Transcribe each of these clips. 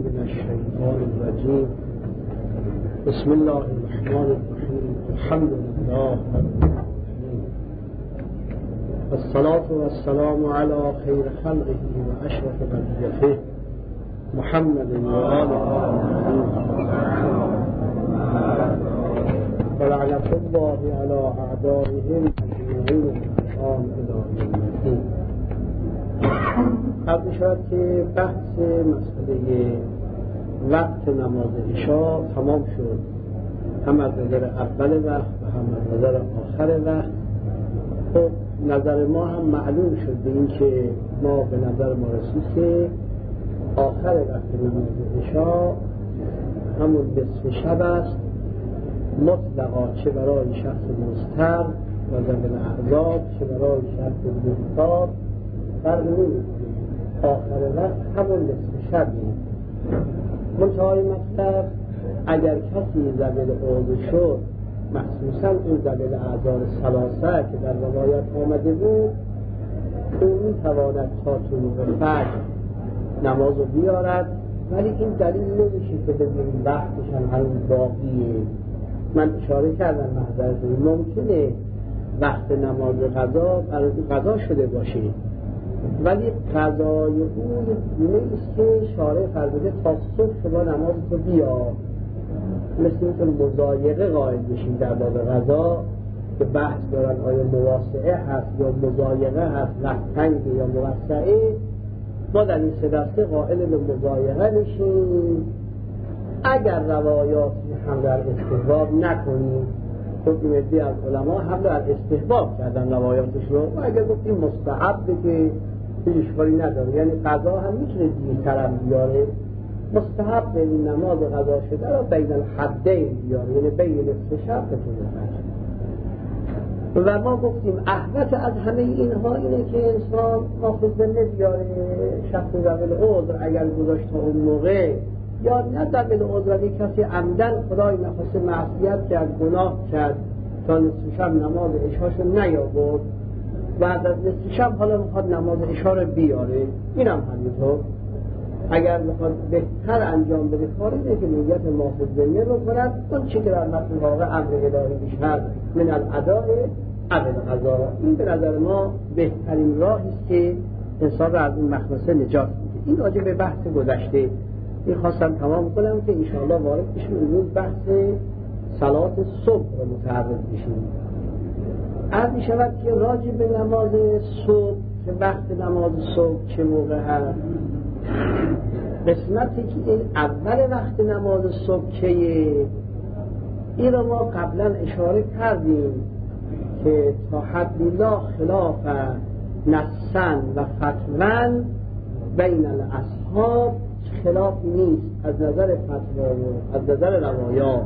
من الشيطان الرجيم. بسم الله الرحمن الرحيم. الحمد لله رب العالمين، والصلاة والسلام على خير خلقه وأشرف بريته محمد وآله ولعنة الله على أعدائهم أجمعين الآن إلى يوم الدين. قبل شد که بحث مسئله وقت نماز عشاء تمام شد، هم از نظر اول وقت و هم از نظر آخر وقت. خب نظر ما هم معلوم شد به این که ما به نظر ما رسید که آخر وقت نماز عشاء همون نصف شب است، مطلقا، چه برای شخص مضطر و ذوی الاعذار چه برای شخص مضطر فرق نمی‌کنه. آخر وقت همون نصف شبی. منتهای مطلب اگر کسی ذوی العذر شد، مخصوصا این ذوی الاعذار ثلاثه که در روایت آمده بود، او میتواند تا طلوع فجر نماز رو بیارد، ولی این دلیل نمیشه که ببینیم وقتش هم هنوز باقیه. من اشاره کردم محضرتون ممکنه وقت نماز قضا برای قضا شده باشه، ولی قضای او نیست که شارع فرموده تا صبح شما نماز رو بیار. مثل اینکه مضایقه قائل بشیم در باب قضا که بحث دارن آیا مواسعه هست یا مضایقه هست، وقت تنگه یا موسعه. ما در این سه دسته قائل به مضایقه بشیم اگر روایاتی هم در استحباب نکنیم. خب این عده از علما هم در استحباب کردن روایاتش رو، و اگر گفتیم مستحبه که هیچ اشکالی نداره، یعنی قضا هم میتونه دیرتر هم بیاره. مستحب به این نماز قضا شده را بین الحدین بیاره، یعنی بین نصف شب به طول فجر. و ما گفتیم احوط از همه اینها اینه که انسان ماخذ بیاره. شخص ذوی العذر اگر گذاشت تا اون موقع، یا نه ذوی العذر، کسی عمدن خدای نخواسته معصیت کرد، گناه کرد، تا نصف شب نماز عشاشو نیاورد، بعد از نصف شب حالا میخواد نماز عشا رو بیاره، اینم همینطور. اگر میخواد بهتر انجام بده کاری اینه که نیت ماخذ رو کند، اون چی که در متن واقع امر الهی بیش هست من الاداء قبل قضا. این به نظر ما بهترین راهی است که انسان رو از این مخمسه نجات میده. این راجع به بحث گذشته. این خواستم تمام کنم که انشاءالله وارد بشیم امروز بحث صلات صبح رو متعرض بشیم. عرض می شود که راجع به نماز صبح، که وقت نماز صبح چه موقع هست، قسمتی که این اول وقت نماز صبح چیه، این رو ما قبلا اشاره کردیم که تا حد لا خلاف نصا و فتوا بین الاصحاب، خلاف نیست از نظر فتوا و از نظر روایات،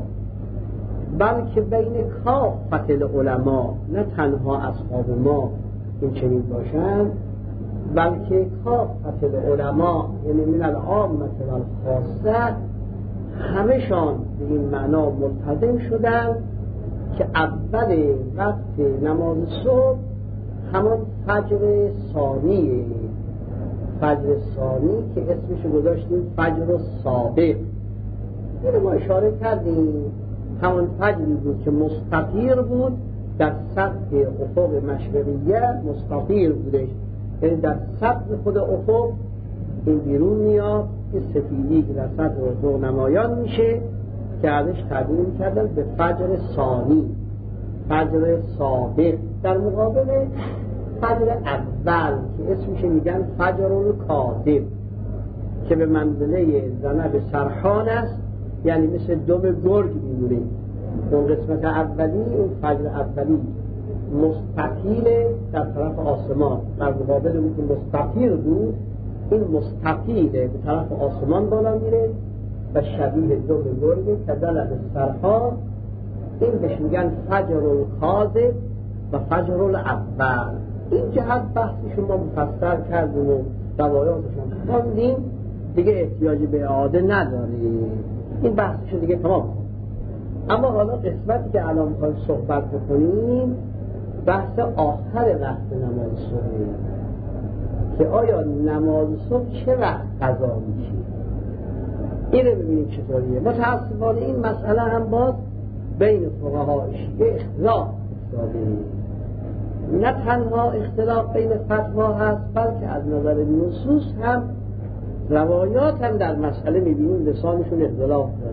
بلکه بین کافت العلماء، نه تنها اصحاب ما این چنین باشند، بلکه کافت العلماء، یعنی من العامة و الخاصه، همشان به این معنا ملتزم شدند که اول وقت نماز صبح همان فجر ثانیه. فجر ثانی که اسمش گذاشتیم فجر سابق. این ما اشاره کردیم همون فجری بود که مستطیر بود در سطح افق مشرقیه، مستطیر بودش، یعنی در سطح خود افق این بیرون میاد، این سفیدی که در سطح افق نمایان میشه که ازش تعبیر کردن به فجر ثانی، فجر سابق، در مقابل فجر اول که اسمش میگن فجر کاذب که به منزله ذنب سرحان است، یعنی مثل دم گرگ میمونه. اون قسمت اولی، اون فجر اولی مستطیل در طرف آسمان، در مقابل اون که مستطیل بود، این مستطیل به طرف آسمان بالا میره و شبیه دم گرگ که ذنب سرحان. این بهش میگن فجر کاذب و فجر اول. این جهت بحثشون ما مفصل کردیم و روایاتشون خواندیم، دیگه احتیاجی به اعاده نداریم، این بحثشون دیگه تمام. اما حالا قسمتی که الان میخوایم صحبت بکنیم بحث آخر وقت نماز صبح، که آیا نماز صبح چه وقت قضا میشه. اینه ببینیم چطوریه. متاسفانه این مسئله هم باز بین فقهای شیعه اختلاف افتاده. نه تنها اختلاف بین فتوا هست، بلکه از نظر نصوص هم روایات هم در مسئله میبینیم لسانشون اختلاف داره.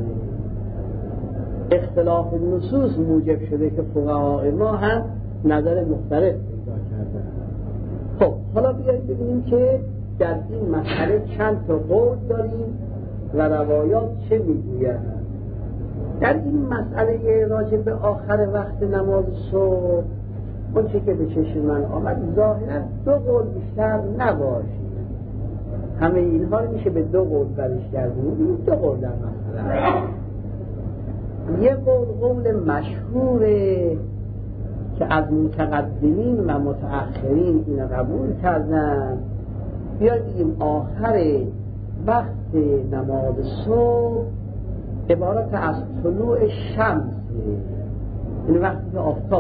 اختلاف نصوص موجب شده که فقهای ما هم نظر مختلف پیدا کردن. خب حالا بیایید ببینیم که در این مسئله چند تا قول داریم و روایات چه میگویند. در این مسئله راجع به آخر وقت نماز صبح اون چه که به چشم من آمد ظاهرا دو قول بیشتر نباشید. همه اینها رو میشه به دو قول برش کردیم. دو قول در مسئله. یه قول مشهوره که از متقدمین و متأخرین این قبول کردن. بیاید بگیم آخر وقت نماز صبح عبارت از طلوع شمس، این وقتی که آفتاب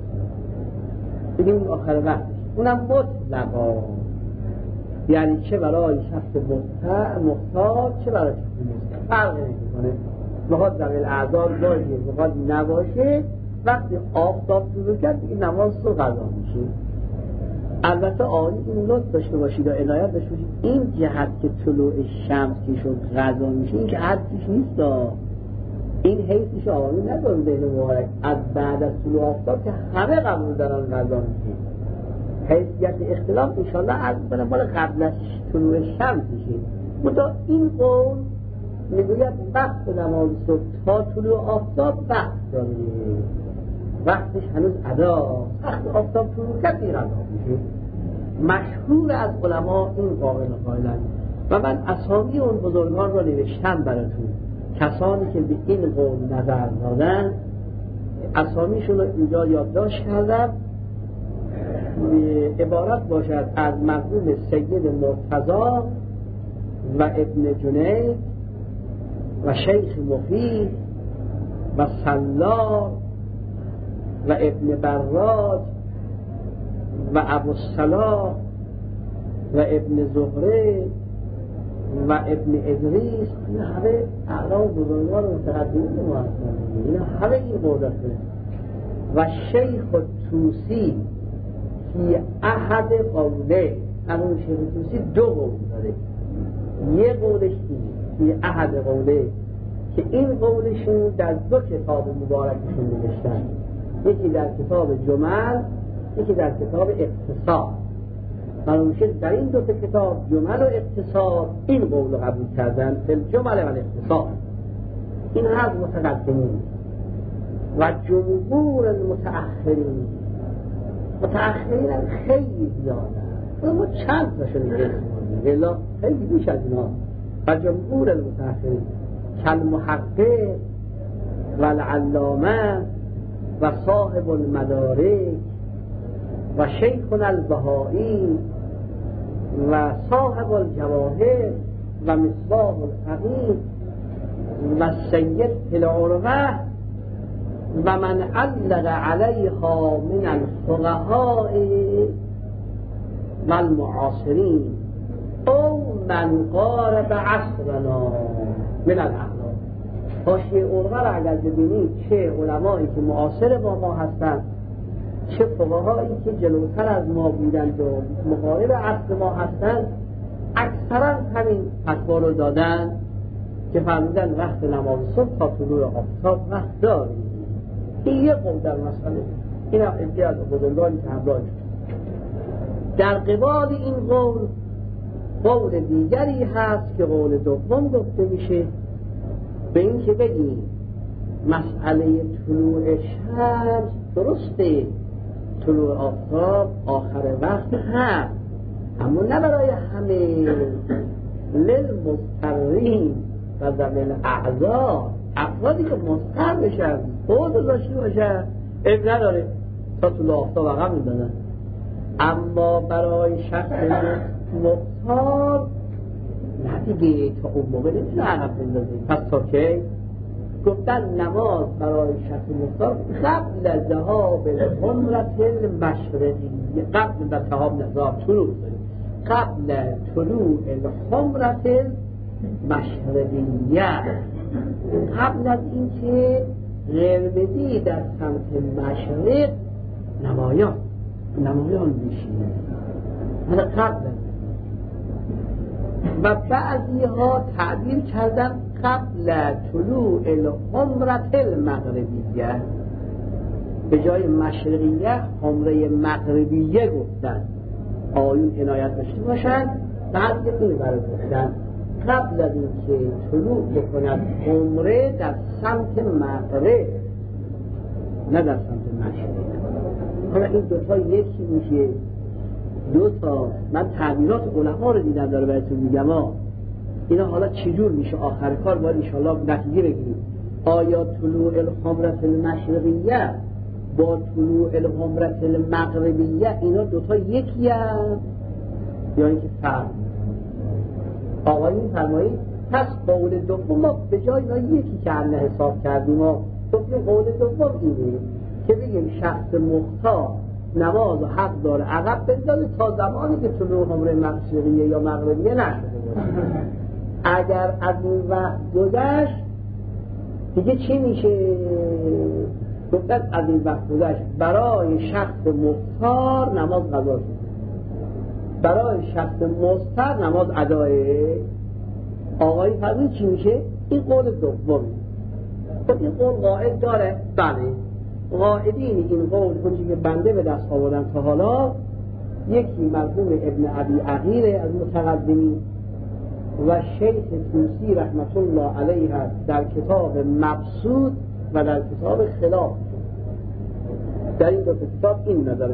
بگیم آخر وقت، اونم مطلقا، یعنی چه برای شخص مختار چه برای شخص مستقیم فرق نمی‌کنه. بخواد در الاعذار باشه بخواد نباشه، وقتی آفتاب طلوع کرد این نماز رو قضا میشه. البته عالی این لطف داشته باشید و عنایت داشته باشید این جهت که طلوع شمس که شد قضا میشه، این که حدیث نیست، این حیثش عالی نداره ذهن مبارک از بعد از طلوع آفتاب که همه قبول دارن قضا میشه. حیثیت اختلاف انشاءالله عرض کنم مال قبل از طلوع شمس میشه. منتها این قول میگوید وقت نماز صبح تا طلوع آفتاب وقت داره، وقتش هنوز ادا، وقت آفتاب طلوع کرد این قضا میشه. مشهور از علما این قائلن و من اسامی اون بزرگان را نوشتم براتون. کسانی که به این قول نظر دادن اسامیشون رو اینجا یادداشت کردم. عبارت باشد از مرحوم سید مرتضی و ابن جنید و شیخ مفید و سلار و ابن براج و ابو الصلاح و ابن زهره و ابن ادریس. این همه اعلام بزرگان و متقدمین ما هستند. این همه این قول هستند. و شیخ توسی فی احد قوله، همون شیخ توسی دو قول داره. یه قولش فی احد قوله که این قولشون در دو کتاب مبارکشون نوشتن، یکی در کتاب جمل، یکی در کتاب اقتصاد. معلوم شد در این دو کتاب جمل و اقتصاد این قول قبول کردن، جمل و اقتصاد. این از متقدمین و جمهور المتأخرین. متأخرین هم خیلی زیادن، ما چند تا شده الا خیلی بیش از اینا. و جمهور المتأخرین کالمحقق و العلامه و صاحب المدارک و شیخنا البهائی و صاحب الجواهر و مصباح الفقیه و سید العروه و من علق علیها من الفقهاء و المعاصرین او من قارب عصرنا من الاحناف. حاشیه عروه را اگر ببینید چه علمایی که معاصر با ما هستند، چه فقهایی که جلوتر از ما بودند و مقارب عصر ما هستند، اکثرا همین فتوا رو دادن که فرمودن وقت نماز صبح تا طلوع آفتاب وقت داریم. این یه قول در مسئله. این هم ادعای از بزرگانی که همراه شد. در قبال این قول دیگری هست که قول دوم گفته میشه، به این که بگیم مسئله طلوع شمس درسته، طلوع آفتاب آخر وقت هست، اما نه برای همه، للمضطرین و ذوی الاعذار، افرادی که مضطر بشن خود داشته باشن عیب نداره تا طلوع آفتاب عقب می‌دادن. اما برای شخص مضطر نه دیگه، تا اون موقع نمیشه عقب بندازه. پس تا که گفتن نماز برای شخص مضطر قبل ذهاب العمرة المشرقی، قبل ذهاب طلوع قبل طلوع العمرة مشرقیه، قبل از اینکه قرمزی در سمت مشرق نمایان بشینه، حالا قبل و بعضی ها تعبیر کردن قبل طلوع الحمرة المغربیه، به جای مشرقیه حمره مغربیه گفتن. آیون عنایت داشته باشن، بعضی این برای گفتن قبل از اینکه طلوع بکند حمره در سمت مغرب، نه در سمت مشرق. حالا این دوتا یکی میشه، دوتا من تعبیرات علما رو دیدم داره براتون میگم اینا حالا چجور میشه آخر کار باید انشاءالله نتیجه بگیریم. آیا طلوع الحمرة المشرقیه با طلوع الحمرة المغربیه اینا دوتا یکی هست یا اینکه فرق؟ آقایی فرمایید پس قول دوم ما به جای اینا یکی که همه حساب کردیم و گفتیم قول دوم اینه که بگیم شخص مختار نماز و حق داره عقب بندازه تا زمانی که طلوع حمره مشرقیه یا مغربیه نشده باشه. اگر از این وقت گذشت دیگه چی میشه؟ گفتن از این وقت گذشت برای شخص مختار نماز قضا شد، برای شخص مضطر نماز ادایه. آقایی فرمود چی میشه؟ این قول دوم. خب این قول قاعد داره؟ بله، قاعدین این قول کنچه که بنده به دست آوردن تا حالا یکی مرحوم ابن ابی عقیل از متقدمین و شیخ توسی رحمت الله علیه در کتاب مبسوط و در کتاب خلاف. در این دو کتاب این نظره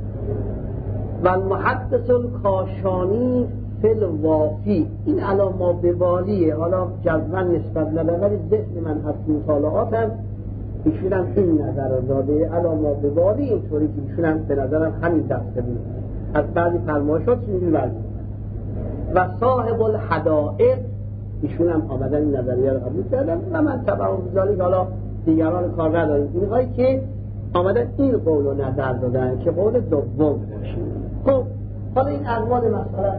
و المحدث الکاشانی فی الوافی. این الان ما ببالیه، حالا جزمن نسبت نداره ولی ذهن من از مطالعاتم ایشونم این نظر رو داده. الان ما ببالی اینطوری که ایشونم به نظرم همین دسته بود از بعضی فرمایشات اینجوری ورزید و صاحب الحدائق ایشونم آمدن این نظریه رو قبول کردن و من طبعا بذاری حالا دیگران کار نداریم. اینهایی که آمدن این قول رو نظر دادن که قول دوم باشه. خب حالا این عنوان مسئله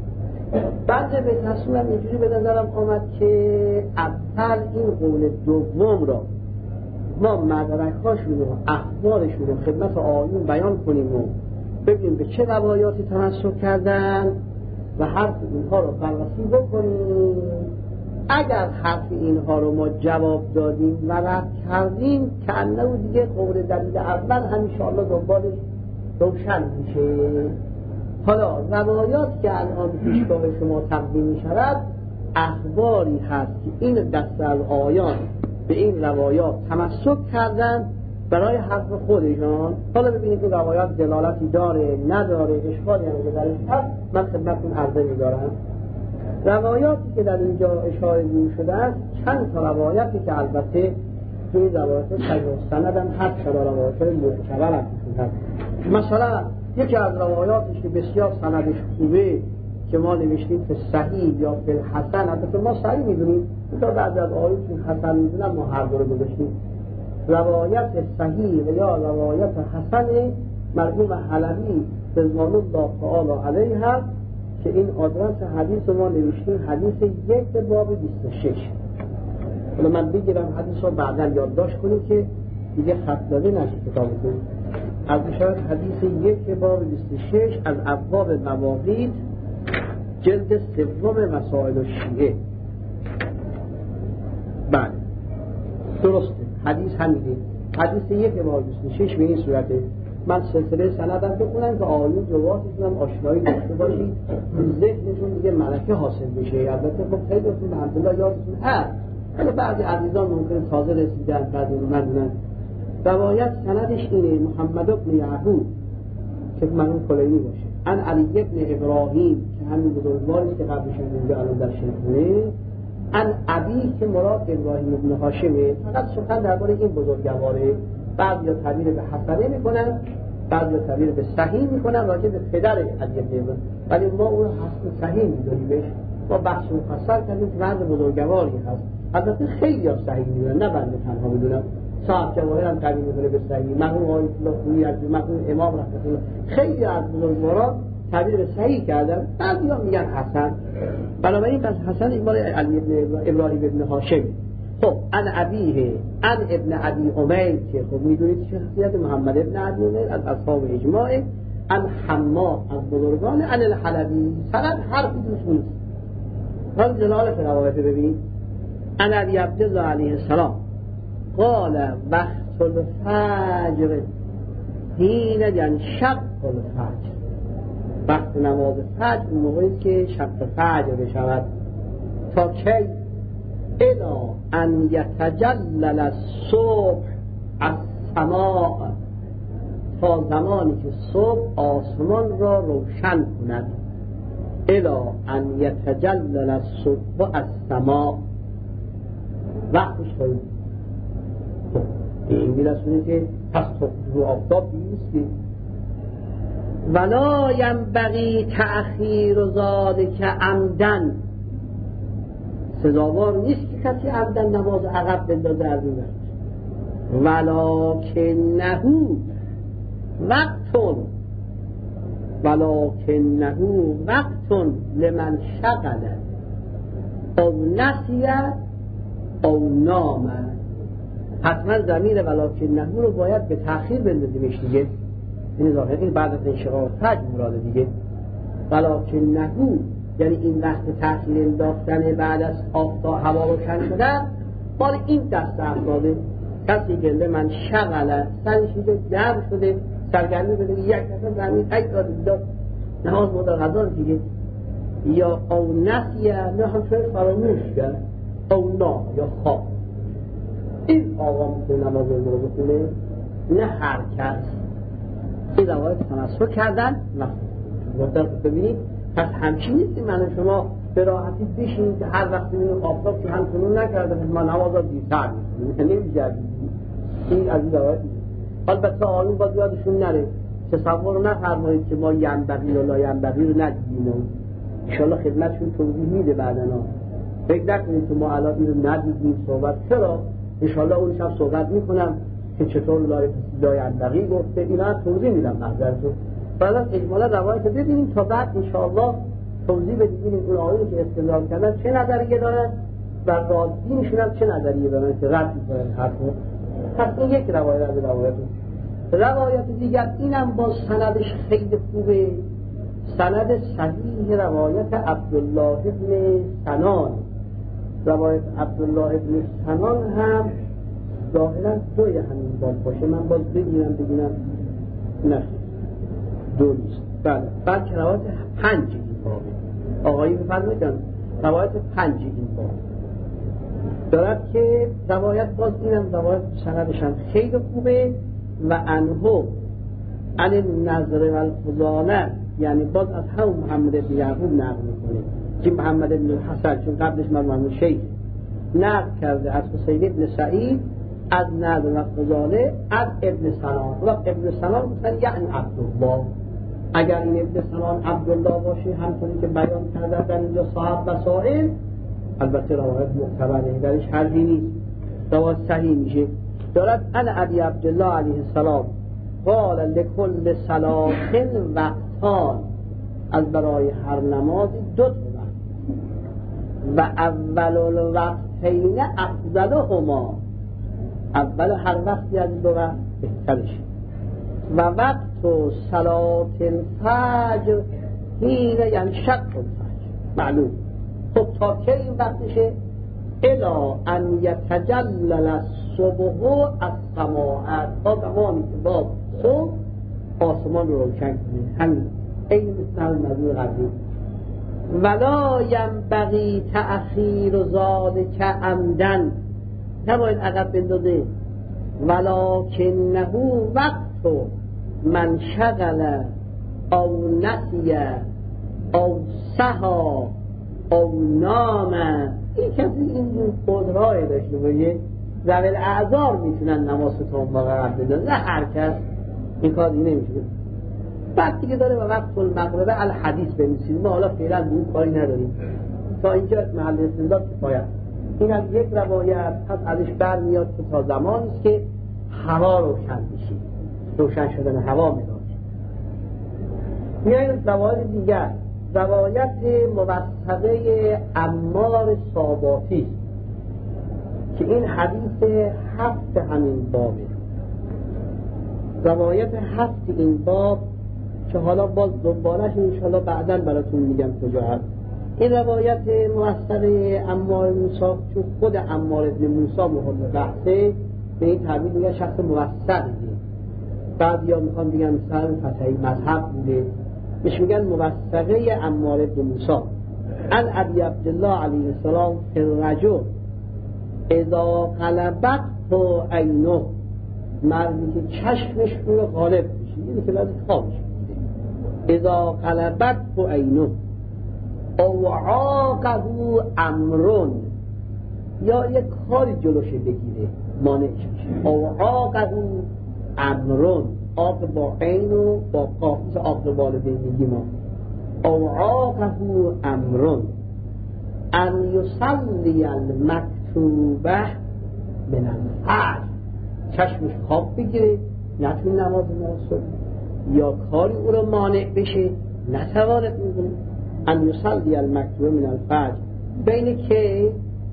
بعد به تصمیمم اینجوری به نظرم آمد که اول این قول دوم را ما مدرک‌هاشون و اخبارشون رو خدمت آیون بیان کنیم و ببینیم به چه روایاتی تمسک کردن و حرف اینها رو بررسی بکنیم. اگر حرف اینها رو ما جواب دادیم و رد کردیم که انه دیگه قول دلیل اول همیشه الله دنبالش روشن میشه. حالا روایات که الان پیشگاه شما تقدیم میشود اخباری هست که این دست از آیان به این روایات تمسک کردن برای حرف خودشان. حالا ببینید این روایات دلالتی داره نداره، اشکالی هم که درش هست من خدمتتون عرضه می‌دارم. روایاتی که در اینجا اشاره شده است چند تا روایتی که البته توی روایات صحیح سند هم هست، چرا روایات معتبر هم هست. مثلا یکی از روایاتش که بسیار سندش خوبه که ما نوشتیم که صحیح یا فی الحسن، البته ما صحیح میدونیم تا بعد از آیات حسن میدونم ما هر دو رو گذاشتیم. روایت صحیح و یا روایت حسن مرحوم حلبی رضوان الله تعالی علیه هست که این آدرس حدیث ما نوشتیم حدیث 1 باب 26. حالا من بگیرم حدیث رو بعدا یادداشت کنیم که دیگه خط داده نشه کتابتون. از شاید حدیث 1 باب 26 از ابواب مواقیت جلد 3 مسائل الشیعه. بله درسته، حدیث همینه. حدیث 1 باب 26 به این صورته. من سلسله سندم بخونم که آیون رواتشون هم آشنایی داشته باشید، ذهنشون دیگه ملکه حاصل بشه. البته خب خیلیتون الحمدلله یادتون هست، ولی بعضی عزیزان ممکنه تازه رسیدن بعد اون ندونن. روایت سندش اینه: محمد بن یعقوب که مرحوم کلینی باشه، ان علی بن ابراهیم که همین بزرگواری که قبلش اینجا الان در شیخونه، ان ابی که مراد ابراهیم بن هاشمه. فقط سخن درباره این بزرگواره. بعضی تعبیر به حسنه میکنن، بعضی تعبیر به صحیح میکنن راجع به پدر علی بن ابراهیم، ولی ما اون حسن صحیح میدونیمش. ما بحث مفصل کردیم که مرد بزرگواری هست. البته خیلی ها صحیح میدونن، نه بنده تنها میدونم. صاحب جواهر هم تعبیر میکنه به صحیح. مرحوم آیت الله خویی از مرحوم امام رحمت الله، خیلی از بزرگواران تعبیر به صحیح کردن، بعضیا میگن حسن. بنابراین پس حسن مال علی ابن ابراهیم ابن هاشم. خب ان ابیه ان ابن ابی امیر که خب میدونید شخصیت محمد ابن ابی امیر از اصحاب اجماع، ان حماد از بزرگان، ان الحلبی سند حرفی دوست نیست. حالا جلالت روایت ببین. ان ابی عبدالله علیه السلام قال وقت الفجر حین یعنی شق الفجر، وقت نماز فجر اون موقعی که شق فجر بشود، تا کی؟ الا ان یتجلل الصبح السماء، تا زمانی که صبح آسمان را روشن کند. الا ان یتجلل الصبح السماء، وقتش خواهید این میرسونه که پس رو آفتاب بیستی. ولا ینبغی تأخیر ذلک عمدن، سزاوار نیست که کسی عمدن نماز عقب بندازه از این وقت. ولکنه وقت لمن شغل او نسی او نام. حتما ضمیر ولکنه رو باید به تأخیر بندازیمش دیگه، این ظاهری بعد از انشقاق فجر مراده دیگه. ولکنه یعنی این وقت تأخیر انداختن بعد از آفتاب هوا روشن شدن مال این دست افراده. کسی که لمن شغل سرشیده جمع شده سرگرمی بده یک نفر زمین ای داد نماز مدرغذار دیگه، یا او نسیه نه هم شاید فراموش کرد، او نا یا خواب. این آقا میتونه نماز رو بخونه، نه هر کس. این روایت تمسک کردن وقت ببینید. پس همچین نیست من شما به راحتی بشینید که هر وقت ببینید آفتاب که همچنون نکرده ما نماز رو دیرتر میکنیم، نمی‌جردید. این از این روایت نیست. البته آیون باید یادشون نره، تصور رو نفرمایید که ما ینبغی و لا ینبغی رو ندیدیم. انشاءالله خدمتشون توضیح میده بعداً. فکر نکنید که ما الان این رو ندیدیم صحبت. چرا؟ انشاءالله اون شب صحبت میکنم که چطور لا ینبغی گفته، اینا توضیح میدم محضرتون. بعد اجمالا روایت ببینیم تا بعد انشاءالله توضیح بدیم اون آیونی که استدلال کردن چه نظریه دارن و رادینشون هم چه نظریه دارن که رد میکنن حرفو. پس این یک روایت از روایت دیگر اینم با سندش خیلی خوبه، سند صحیح روایت عبدالله ابن سنان. روایت عبدالله ابن سنان هم ظاهرا دوی همین باب باشه، من باز بگیرم نه دو نیست. بله بعد که روایت 5 این بابه آقایی بفرمایدن روایت 5 این باب دارد که روایت باز اینم روایت سندش هم خیلی خوبه. و انهو عن النضر و الفضاله، یعنی باز از هم محمد ابن یعقوب نقل میکنه که محمد ابن الحسن چون قبلش محمد شیخ نقل کرده از حسین ابن سعید از نضر و الفضاله از ابن سنان. و ابن سنان مثلا یعنی عبدالله، اگر این ابن سنان عبدالله باشه همونطوری که بیان کرده در اینجا صاحب وسائل، البته روایت معتبره درش حرفی نیست، روایت صحیح میشه. دارد ان ابی عبدالله علیه السلام قال لکل صلاة وقتان، از برای هر نمازی 2 وقت، و اول الوقتین افضلهما، اول هر وقتی از 2 وقت بهترش. و وقت صلاة الفجر حین ینشق الفجر معلوم. خب تا کی این وقتشه؟ الا ان یتجلل الصبح السماء، تا زمانی که با صبح آسمان رو روشن کنه. همین این مثل موضوع قبلی. ولا ینبغی تأخیر ذلک عمدن، نباید عقب بندازه. ولکنه وقت من شغل او نسی او سها او نام. این کسی این قدرای داشته باشه ذوی الاعذار میتونن نماز تا اون واقع عقب بندازن، نه هر کس این کار دیگه نمیشه. بعد دیگه داره و وقت المغربه الحدیث بنویسید. ما حالا فعلا به اون کاری نداریم، تا اینجا محل استدلال کفایت. این از یک روایت پس ازش برمیاد که تا زمانی است که هوا روشن بشه، روشن شدن هوا میاد. میاییم روایت دیگر، روایت موثقه عمار صاباتی که این حدیث 7 همین بابه، روایت 7 این باب که حالا باز دنبالش انشاءالله بعداً براتون میگم کجا هست. این روایت موثقه عمار موسی، چون خود عمار ابن موسی مهم بحثه، به این تعبیر میگن شخص موثقه. بعضیا میخوان بگن مثلا فتحی مذهب بوده، بهش میگن موثقه عمار ابن موسی. عن ابی عبدالله علیه السلام فی الرجل اذا غلبت تو عینه، مردی که چشمش رو غالب میشه، یعنی که لازم خوابش میده. اذا غلبت تو عینه او عاقه امرون، یا یک کاری جلوش بگیره مانعش میشه. او عاقه امرون، آق با عین و با قاف، مثل آق والدین میگیم ما. او عاقه امرون ان یصلی المکتوبه من الفجر، چشمش خواب بگیره نتونه نماز صبح، یا کاری او رو مانع بشه نتواند میکنه. ان یصلی المکتوبه من الفجر، بین که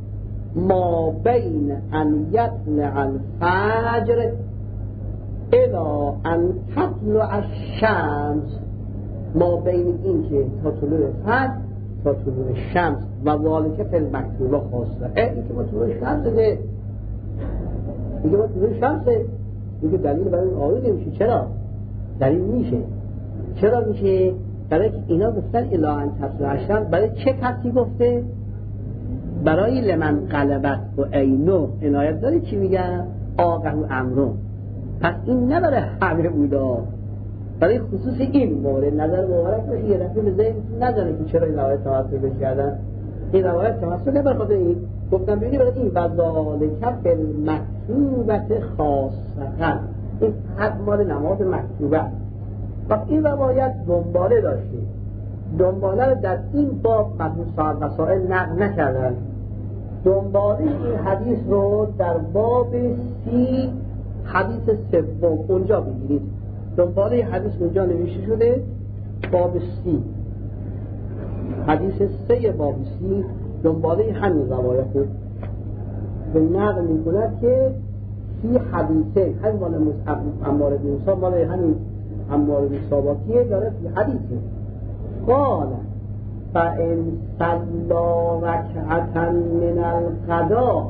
ما بین ان یطلع الفجر الا ان تطلع الشمس، ما بین این که تا طلوع فجر تا طلوع شمس، و والکه فی المکتوبه خاصه. این که ما طلوع شمس ده، میگه ما طلوع شمسه، میگه دلیل برای این آیه نمیشه. چرا؟ دلیل میشه. چرا میشه؟ برای که اینا گفتن الا ان تطلع الشمس، برای چه کسی گفته؟ برای لمن غلبت و عینه عنایت داره. چی میگن؟ آقه و امرون. پس این نه برای همه بودا، برای خصوص این مورد نظر مبارک باشه. یه دفعه به ذهن نداره که چرا این روایت توسط بکردن. این روایت توسط نبر خاطر این گفتم ببینی برای این وذالک بالمکتوبه خاصه، این حد مال نماز مکتوبه. و این روایت دنباله داشته، دنباله رو در این باب مرحوم صاحب وسائل نقل نکردن. دنباله این حدیث رو در باب 30 حدیث سوم اونجا بگیرید. دنباله حدیث اونجا نوشته شده باب 30 حدیث 3 باب 30. دنباله همین روایت به نقل می‌کند که 30 حدیثه، همین مال عمار بن موسی، مال همین عمار بن صاباتیه، داره 30 حدیثه. قال فإن صلى ركعة من الغداء،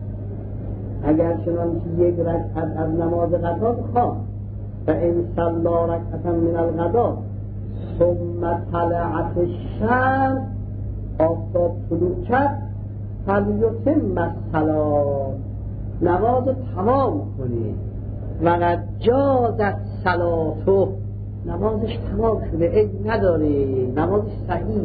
اگر چنانچه یک رکعت از نماز غدا بخواد، فإن صلى ركعة من الغداء ثم طلعت الشمس، آفتاب طلوع کرد، فلیتم الصلاة، نماز تمام کنه. وقد جازت صلاته، نمازش تمام شده، عیب نداره، نمازش صحیح.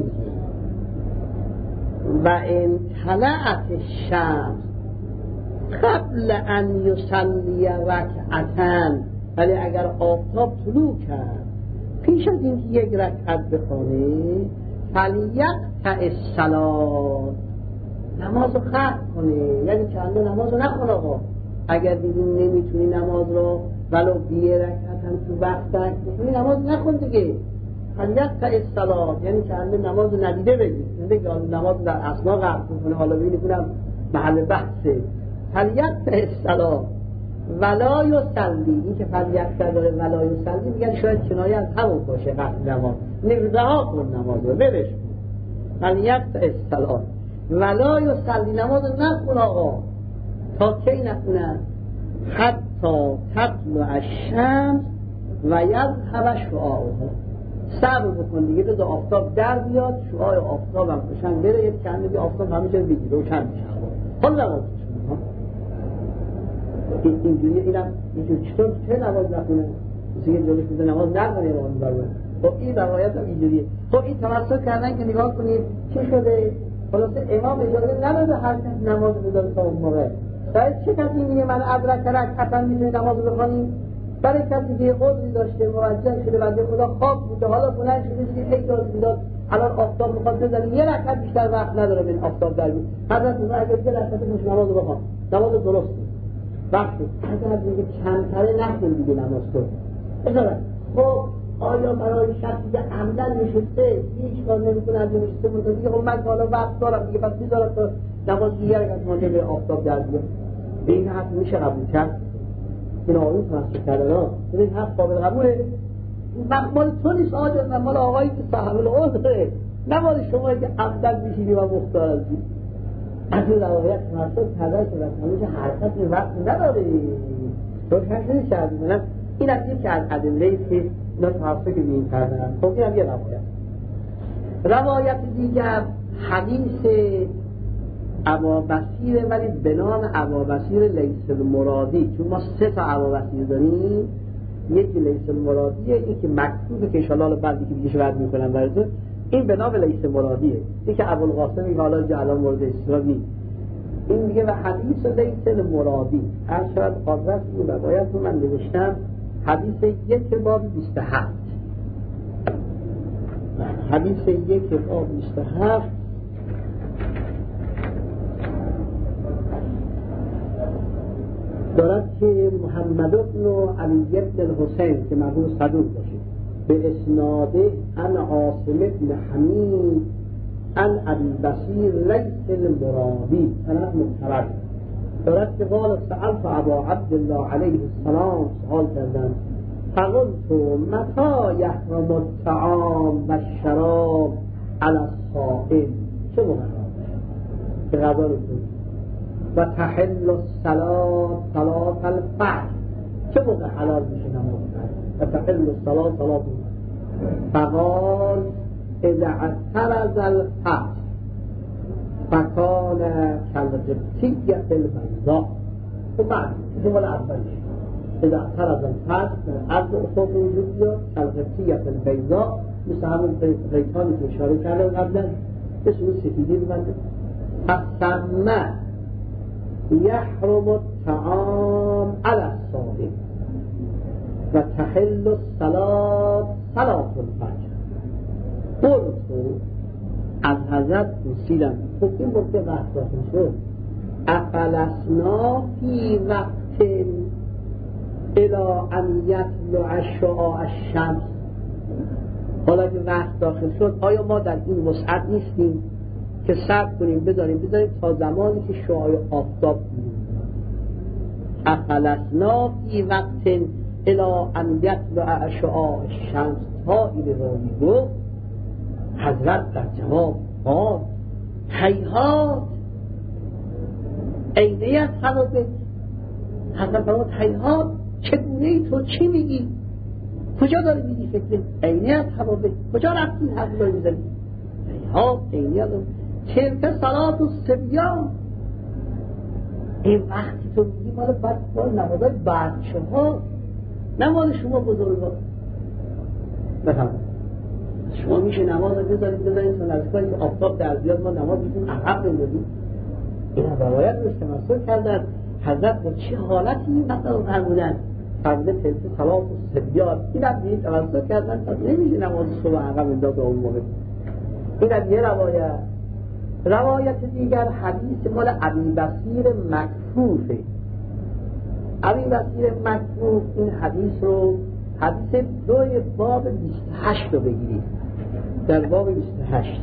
و ان طلعت الشمس قبل ان یصلی رکعتن، ولی اگر آفتاب طلوع کرد پیش از اینکه یک رکعت بخونه، فلیقطع الصلاة، نمازو خرج کنه. یعنی چنده نمازو نخون. آقا اگر دیدین نمیتونی نماز رو ولو بیه رکعت هم تو وقت درک بکنی، نماز نخون دیگه. فلیقطع الصلاة یعنی چنده نمازو ندیده بگید، نمیگه نماز در اثنا قطع کنه، حالا ببینید اونم محل بحثه. فلیقطع الصلاة ولا یصلی، این که فلیقطع داره ولا یصلی، میگن شاید کنایه از همون باشه، قطع نماز نرضا کن، نماز رو برش کن. فلیقطع الصلاة ولا یصلی، نماز نخون آقا تا کی نخونن؟ حتی تطلع الشمس و یذهب شعاعها، صبر بکن دیگه تا آفتاب در بیاد، شعاع آفتاب هم روشن بره، یک چند دیگه آفتاب همه جا بگیره روشن میشه. حالا نماز اینجوری اینم اینجوری چه نماز نخونه؟ مثل جلوش میده نماز نخونه رو اون برون. خب این روایت هم اینجوریه. خب این توسط کردن که نگاه کنید چه شده؟ خلاصه امام اجازه نداده هر کس نماز بذاره تا اون موقع. شاید چه کسی میگه من ادرک رکعتا میتونه نماز بخونیم؟ برای کسی که عذری داشته، موجه شده، بنده خدا خواب بوده، حالا بلند شده دیگه هی داد بیداد، الان آفتاب میخواد بزنه، یه رکعت بیشتر وقت نداره من آفتاب در بیاد. حضرت اون اگه یه رکعت مش نماز بخوام، نماز درسته وقتی حضرت میگه کمتره نخون دیگه نماز تو بذاره. خب آیا برای شخصی که عمدن نشسته هیچ کار نمیکنه از نشسته منتظر خب من حالا وقت دارم دیگه پس میذارم تا نماز دیگر اگر مانده به آفتاب در بیاد، به این حرف میشه قبول کرد؟ این آقایی تنصیب کردن ها این حرف قابل قبوله؟ این وقت مال تو نیست آجاز، مال آقایی که صاحب العذره، نه مال شمایی که عمدن میشینی و مختار هستی. از این روایت تنصیب کردن که همیشه حرکت وقت نداره روشن کردیم. این از یکی از ادله‌ای که اینا تحصیل که بین کردن. خب این هم یه روایت دیگر حدیث ابابصیر، ولی به نام ابابصیر لیث المرادی، چون ما 3 تا ابابصیر داریم، یکی لیث المرادیه، یکی مکتوبه که انشاءالله بعدی که دیگه شرح میکنم براتون، این به نام لیث مرادیه، یکی ابوالقاسمی که حالا جعلا مورد استفاده نیست، این میگه و حدیث لیث المرادی. هر شاید آدرس این روایت رو من نوشتم، حدیث 1 باب 27، حدیث 1 باب 27 دارد که محمد بن علی بن الحسین که مرحوم صدوق باشه به اسناده عن عاصم بن حمید عن ابی بصیر لیث المرادی سند معتبر دارد که قال سألت ابا عبدالله علیه السلام، سؤال کردن فقلت متى يحرم الطعام و الشراب علی الصائم، چه موقع که غذا نکنی، و تحل الصلاة صلاة الفجر، چه موقع حلال میشه نماز فجر، و تحل الصلاة صلاة الفجر. فقال اذا اعترض الفجر فکان کالقبطیة البیضاء. و بعد جمله اولش اذا اعترض الفجر عرض اخوه وجود بیاد کالقبطیة البیضاء، مثل همون ریتانی که اشاره کرده قبلا به صورت سفیدی ببنده. فسمه یحرم الطعام علی الصائم و تحل الصلاة صلاة الفجر. قلت از حضرت پرسیدم خب این وقت وقت داخل شد افلسنا فی وقت الی ان یطلع شعاع الشمس، حالا که وقت داخل شد آیا ما در این وسعت نیستیم که صبر کنیم بذاریم تا زمانی که شعاع آفتاب افلسنا فی وقت الی ان یطلع شعاع الشمس، تا این راوی گفت حضرت در جواب قال هیهات اینه از حوابه. حضرت فرمود هیهات، چگونه ای تو چی میگی؟ کجا داری میگی فکر اینه از حوابه؟ کجا رفتی حرف داری میزنی؟ هیهات اینه از تلک صلاة الصبیان، این وقتی تو میگی مال نمازهای بچه ها، نه مال شما بزرگان. بفرمایید شما میشه نماز رو بذارید تا نزدیک که آفتاب در بیاد ما نماز میتونیم عقب بندازیم. این روایت رو تمثل کردن حضرت با چه حالتی این مثلا فرمودن فرموده تلک صلاة الصبیان، این هم دیگه تمثل کردن تا نمیشه نماز صبح عقب انداز اون موقع. این هم یه روایت دیگر حدیث مال ابی بصیر مکفوفه. ابی بصیر مکفوف این حدیث رو حدیث 2 باب 28 رو بگیرید، در باب 28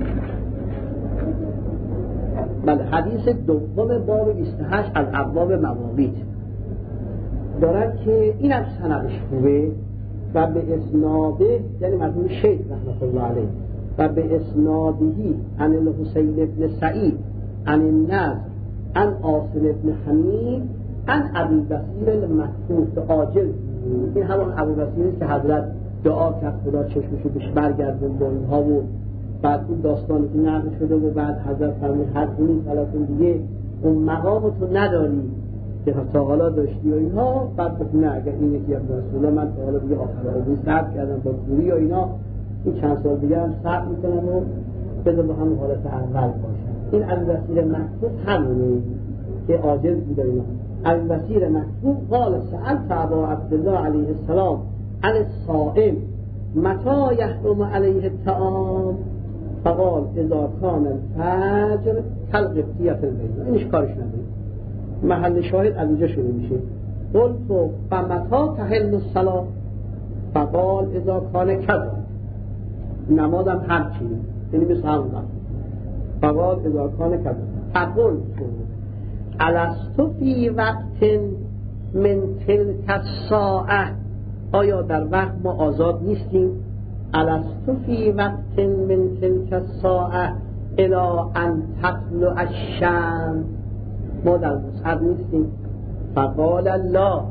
بله حدیث 2 باب 28 از ابواب مواقیت دارد که این هم سندش خوبه و به اسناده یعنی مرحوم شیخ رحمت الله علیه و به اسنادهی عن الحسین ابن سعید عن النضر عن عاصم ابن حمید عن ابی بصیر المکفوف عاجل. این همون ابو بصیری که حضرت دعا کرد خدا چشمشو بهش برگردون با اینها و بعد اون داستانی که نقل شده و بعد حضرت فرمود حرفی نیست حالتون دیگه اون مقامتو نداری که تا حالا داشتی و اینها. بعد گفت نه اگر این یکی از رسولا من تا حالا دیگه آخر عمری صبر کردم با دوری و اینا، این چند سال دیگه هم صبر میکنم و بذار با همون حالت اول باشم. این ابو بصیر مکفوف همونه که عاجز بوده اینا. ابو بصیر مکفوف قال سألت ابا عبدالله علیه السلام عن الصائم متى يحرم عليه الطعام فقال اذا كان الفجر كالقبطية البيضاء. اینش کارش نداره، محل شاهد از اینجا شروع میشه. قلت فمتى تحل الصلاة، فقال اذا کان کذا، نمازم هر چی یعنی مثل همون وقت. فقال اذا کان کذا فقل تو الستو فی وقت من تلک الساعه، آیا در وقت ما آزاد نیستیم؟ الستو فی وقت من تلک الساعه الی ان تطلع الشمس، ما در وسعت نیستیم؟ فقال الله،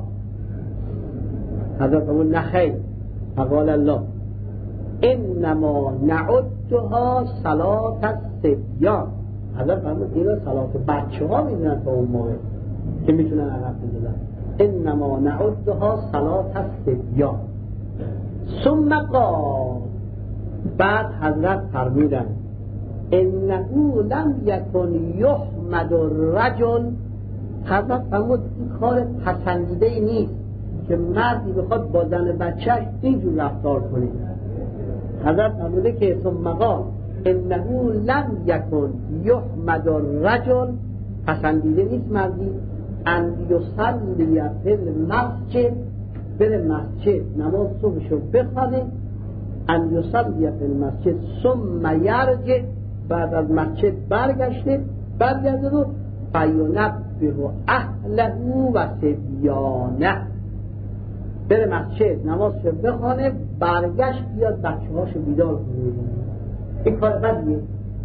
حضرت فرمود نخیر. فقال الله انما نعدها صلاة الصبیان، حضرت فرمود اینا صلات بچه ها میدونن تا اون موقع که میتونن عقب بزنن. انما نعدها صلاة الصبیان. ثم قال، بعد حضرت فرمودن انه لم یکن یحمد الرجل، حضرت فرمود این کار پسندیده ای نیست که مردی بخواد با زن بچهش اینجور رفتار کنه. حضرت فرموده که ثم قال انه لم یکن یحمد الرجل، پسندیده نیست مردی ان یصلی فی المسجد، بره مسجد نماز صبحشو بخوانه، ان یصلی فی المسجد ثم یرجع، بعد از مسجد برگرده و فینبه اهله و صبیانه، بره مسجد نمازشو بخوانه، برگشت بیاد بچه هاشو بیدار کنه. این کار بدیه؟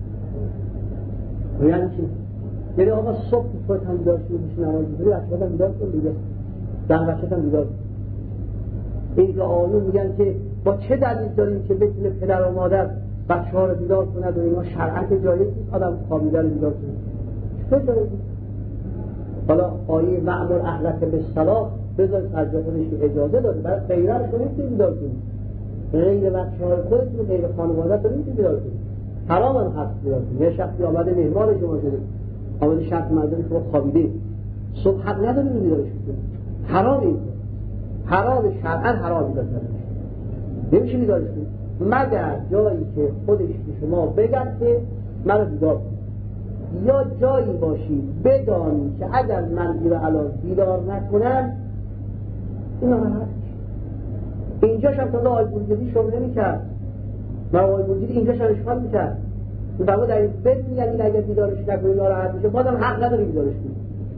یعنی چی؟ یعنی آقا صبح خودت هم بیدار شدی میشه نماز بخونی، بچه هات هم بیدار کن دیگه، زن بچه هم بیدار کن. این که آقایون میگن که با چه دلیل داریم که بتونه پدر و مادر بچه ها رو بیدار کند و اینا شرعاً جایز نیست آدم خوابیده رو بیدار کنه؟ چطور جایز نیست؟ حالا آیه وأمر اهلک بالصلاة بذار سجاده خودش اجازه داده، برای غیره رو نمیتونی بیدار کنی، غیر بچه های خودتون و غیر خانواده رو نمیتونی بیدار کنی، حرام هم هست بیدار کنی. یه شخصی آمده مهمان شما شده، آمده شخص مردمی شما خوابیده، صبح حق نداری رو بیدارش کنی، حرام این حرام شرعاً حرام بیدار کنی، نمیشه بیدارش کنی مگر جایی که خودش به شما بگن که منو بیدار کنی، یا جایی باشی بدانی که اگر من این رو الان بیدار نکنم این آمد اینجاش هم تا آقای بولجدی شغل نمی کرد، من آقای بولجدی اینجاش هم اشکال می کرد، این فرمود در این بد میگن این اگر بیدارش نکنی ناراحت میشه، بازم حق نداری بیدارش کنی.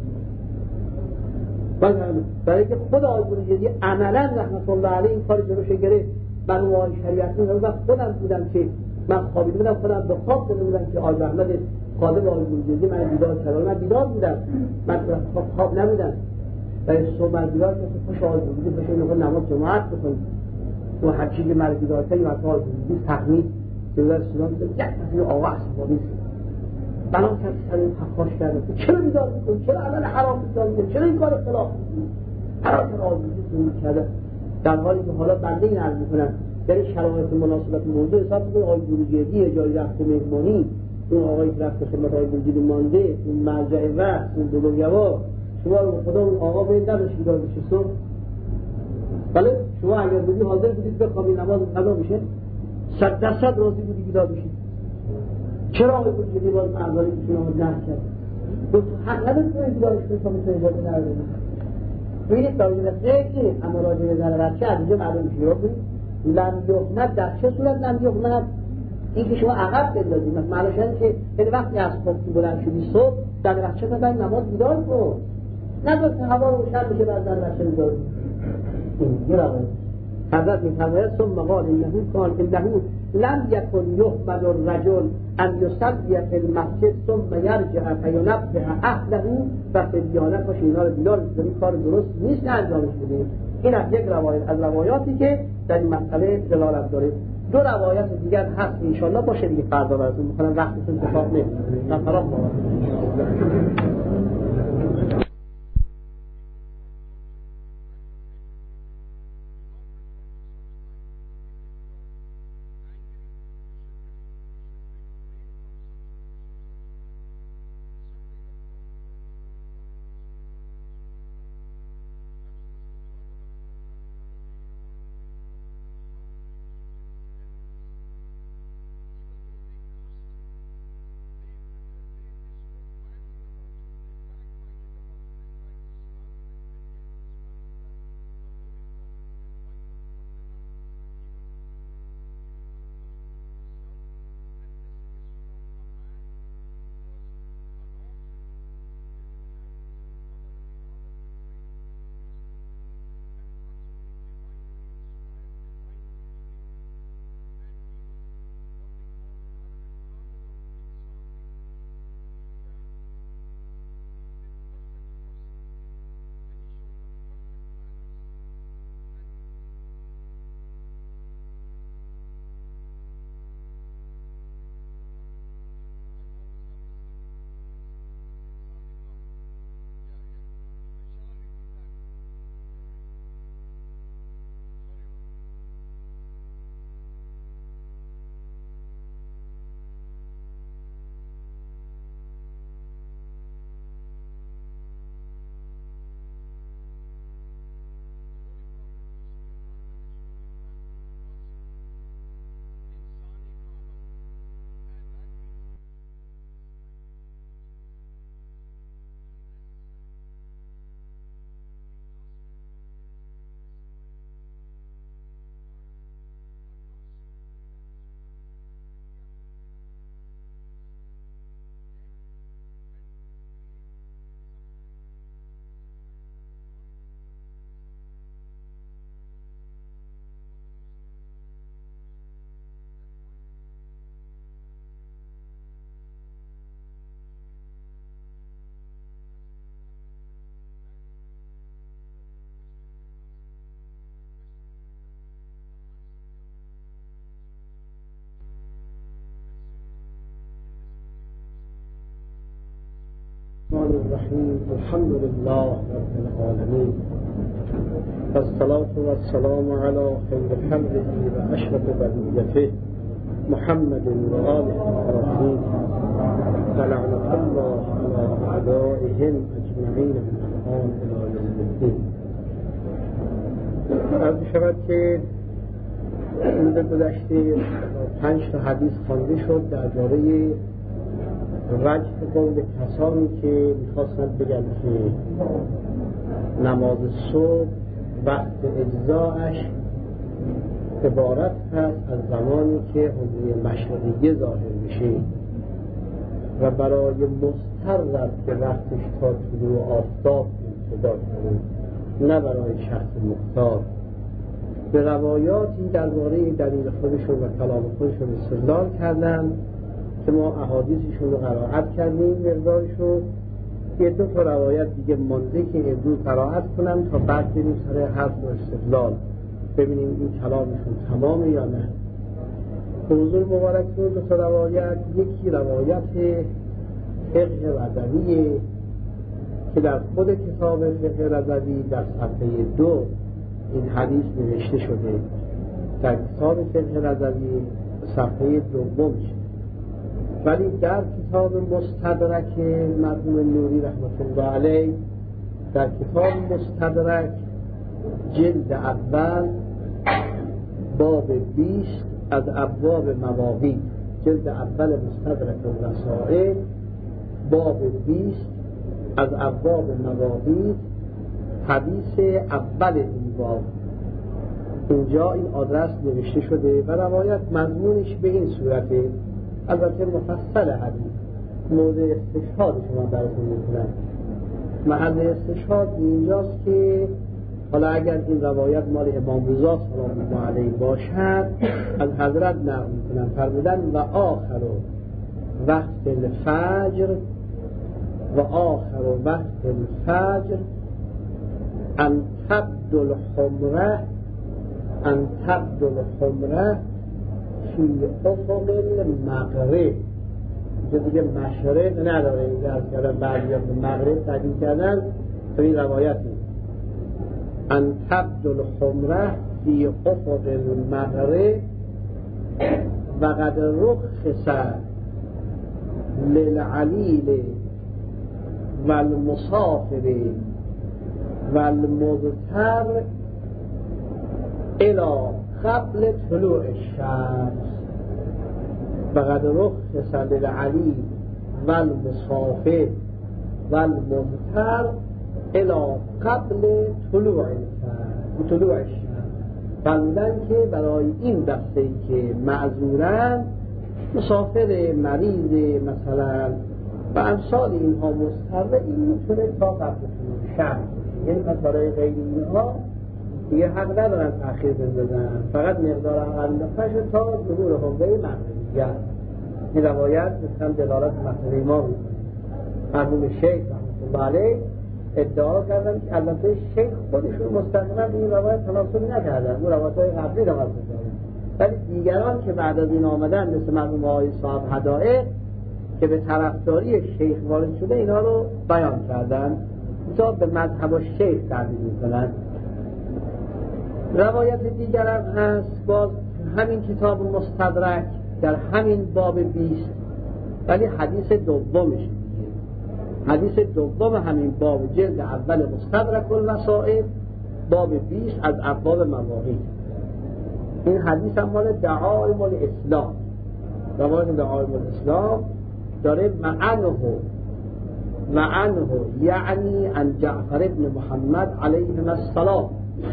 برای اینکه خود آقای بولجدی عملا رحمت الله علیه این کار جلوش گرفت. من اون آقای شریعت و خودم بودم که من خوابیده بودم، خودم به خواب داده بودم که آقای احمد خادم آقای بولجدی من بیدار کرد، من بیدار بودم، من خواب نبودم. برای صبح بیدار که خوش آقای بولجدی بشه اینو نماز جماعت بکنیم و هر چیزی من بیدار کنیم و آقای بولجدی تخمید که در سلام بودم یک نفر آقا اصفانی شد بنا کرد سر این تخاش کرده چرا بیدار میکنی؟ چرا عمل حرام بیدار میکنی؟ چرا این کار خلاف میکنی؟ حرام کن آقای بولجدی کرده، در حالی که حالا بنده این عرض میکنم یعنی شرایط مناسبت موضوع حساب میکنه آقای بولجدی جایی رفته مهمانی، اون آقایی که رفته خدمت آقای بولجدی مانده، اون مرجع وقت، اون بزرگوار، شما رو خدا اون آقا باید نداشت بیدار بشه صبح؟ بله شما اگر بودی حاضر بودید بخوابی نماز قضا بشه 100% راضی بودی بیدار بشید؟ چرا آقای بولجدی باز اعضایی که نه کرد؟ تو حق نداری که بیدارش کنی تا میتونی باید نرده ببینید داروین خیلی اما راجع به زن بچه از اینجا معلوم میشه. رو ببینید لم یحمد در چه صورت لم یحمد؟ این که شما عقب بندازید معنیش اینه که یعنی وقتی از خواب بلند شدی صبح زن بچه تا بعد نماز بیدار کن، نذار که هوا روشن بشه بعد زن بچه بیدار کن. این یه روایت حضرت می‌فرماید ثم قال انه لم یکن یحمد الرجل ان یصلی فی المسجد ثم یرجع فینبه اهله و صبیانه، باشه اینا رو بیدار کنید، کار درست نیست انجامش بدید. این از یک روایت از روایاتی که در این مسئله دلالت داره. دو روایت دیگر هست ان شاء الله باشه دیگه فردا براتون می‌کنم، وقتتون کفایت نمی‌کنه. الرحمن الرحیم الحمد لله رب العالمین والصلاة والسلام علی خیر خلقه و اشرف بریته محمد و آله الطاهرین ولعنة الله علی اعدائهم اجمعین من الآن الی یوم الدین. عرض شود که روز گذشته 5 حدیث خوانده شد درباره وجه قول کسانی که میخواستند بگن که نماز صبح وقت اجزاءش عبارت هست از زمانی که حوزه مشرقیه ظاهر میشه و برای مضطر است که وقتش تا طلوع آفتاب ابتدا کنه، نه برای شخص مختار. به روایاتی درباره دلیل خودشون و کلام خودشون استدلال کردن که ما احادیثشون رو قرائت کردیم مقدارشو. یه 2 تا روایت دیگه مانده که امروز قرائت کنم تا بعد بریم سر حرف و استدلال ببینیم این کلامشون تمامه یا نه. به حضور مبارکتون 2 تا روایت، یکی روایت فقه رضویه که در خود کتاب فقه رضوی در صفحه 2 این حدیث نوشته شده، در کتاب فقه رضوی صفحه 2 ولی در کتاب مستدرک مرحوم نوری رحمت الله علیه، در کتاب مستدرک جلد اول باب 20 از ابواب مواقیت، جلد اول مستدرک الرسائل باب 20 از ابواب مواقیت، حدیث اول این باب اینجا این آدرس نوشته شده و روایت مضمونش به این صورته. البته مفصل حدیث مورد استشهاد شما براتون میکنم. محل استشهاد اینجاست که حالا اگر این روایت مال امام رضا سلام الله علیه باشد از حضرت نقل میکنم، فرمودن و آخر وقت الفجر و آخر وقت الفجر ان تبدو الحمره ان تبدو الحمره فی افق المغرب. دیگه مشرق نداره، این درس کردن بعضی به مغرب تبدیل کردن تو این روایت نیست. ان تبدو الحمره فی افق المغرب و قد رخص للعلیل و المسافر و المضطر الی قبل طلوع الشمس و قد رخص للعلیل و المسافر و المضطر الی قبل طلوع الشمس. فرمودن که برای این دسته‌ای که معذورن، مسافر، مریض مثلا و امثال اینها مضطر، این میتونه تا قبل طلوع شمس، یعنی برای غیر اینها دیگه حق ندارن تأخیر بندازن، فقط مقدار عقل انداختن تا ظهور حوزه مغربیه. این روایت مثلا دلالت مسئله ما میکنه. مرحوم شیخ رحمت الله علیه ادعا کردن که البته شیخ خودشون مستقیما به این روایت تناسب نکردن، اون روایت‌های قبلی رو نقل کردن، ولی دیگران که بعد از این آمدن مثل مرحوم آقای صاحب هدایق که به طرفداری شیخ وارد شده اینا رو بیان کردن، تا به مذهب شیخ تعبیر میکنن. روایت دیگر هم هست باز همین کتاب مستدرک در همین باب 20 ولی حدیث دومش دیگه، حدیث دوم همین باب جلد اول مستدرک الرسائل باب 20 از ابواب مواقیت. این حدیث هم مال دعائم الاسلام، روایت دعائم الاسلام داره معنه یعنی ان جعفر ابن محمد علیه السلام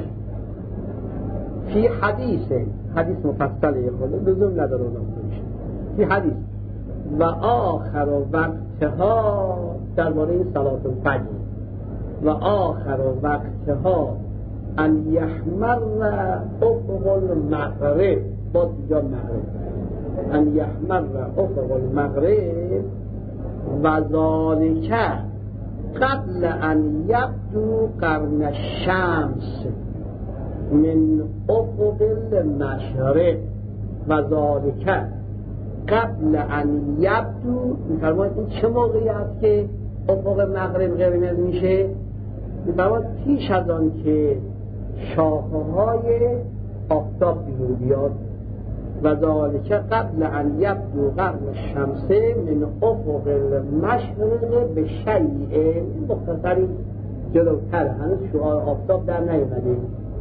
فی حدیث مفصله خود لزوم نداره اونم میشه فی حدیث و آخر وقتها درباره صلات الفجر و آخر وقتها ان یحمر افق المغرب، باز دیگه مغرب، ان یحمر افق المغرب و ذالک قبل ان یبدو قرن الشمس من افق المشرق و ذالک قبل ان یبدو. می‌فرماید این چه موقعی است که افق مغرب قرمز میشه باید پیش از آن که شاخه های آفتاب بیرون بیاد و ذالک قبل ان یبدو قرن الشمس من افق المشرق به شیء. مختصری جلوتر، هنوز شعاع آفتاب در نیامده.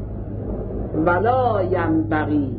ولا ینبغی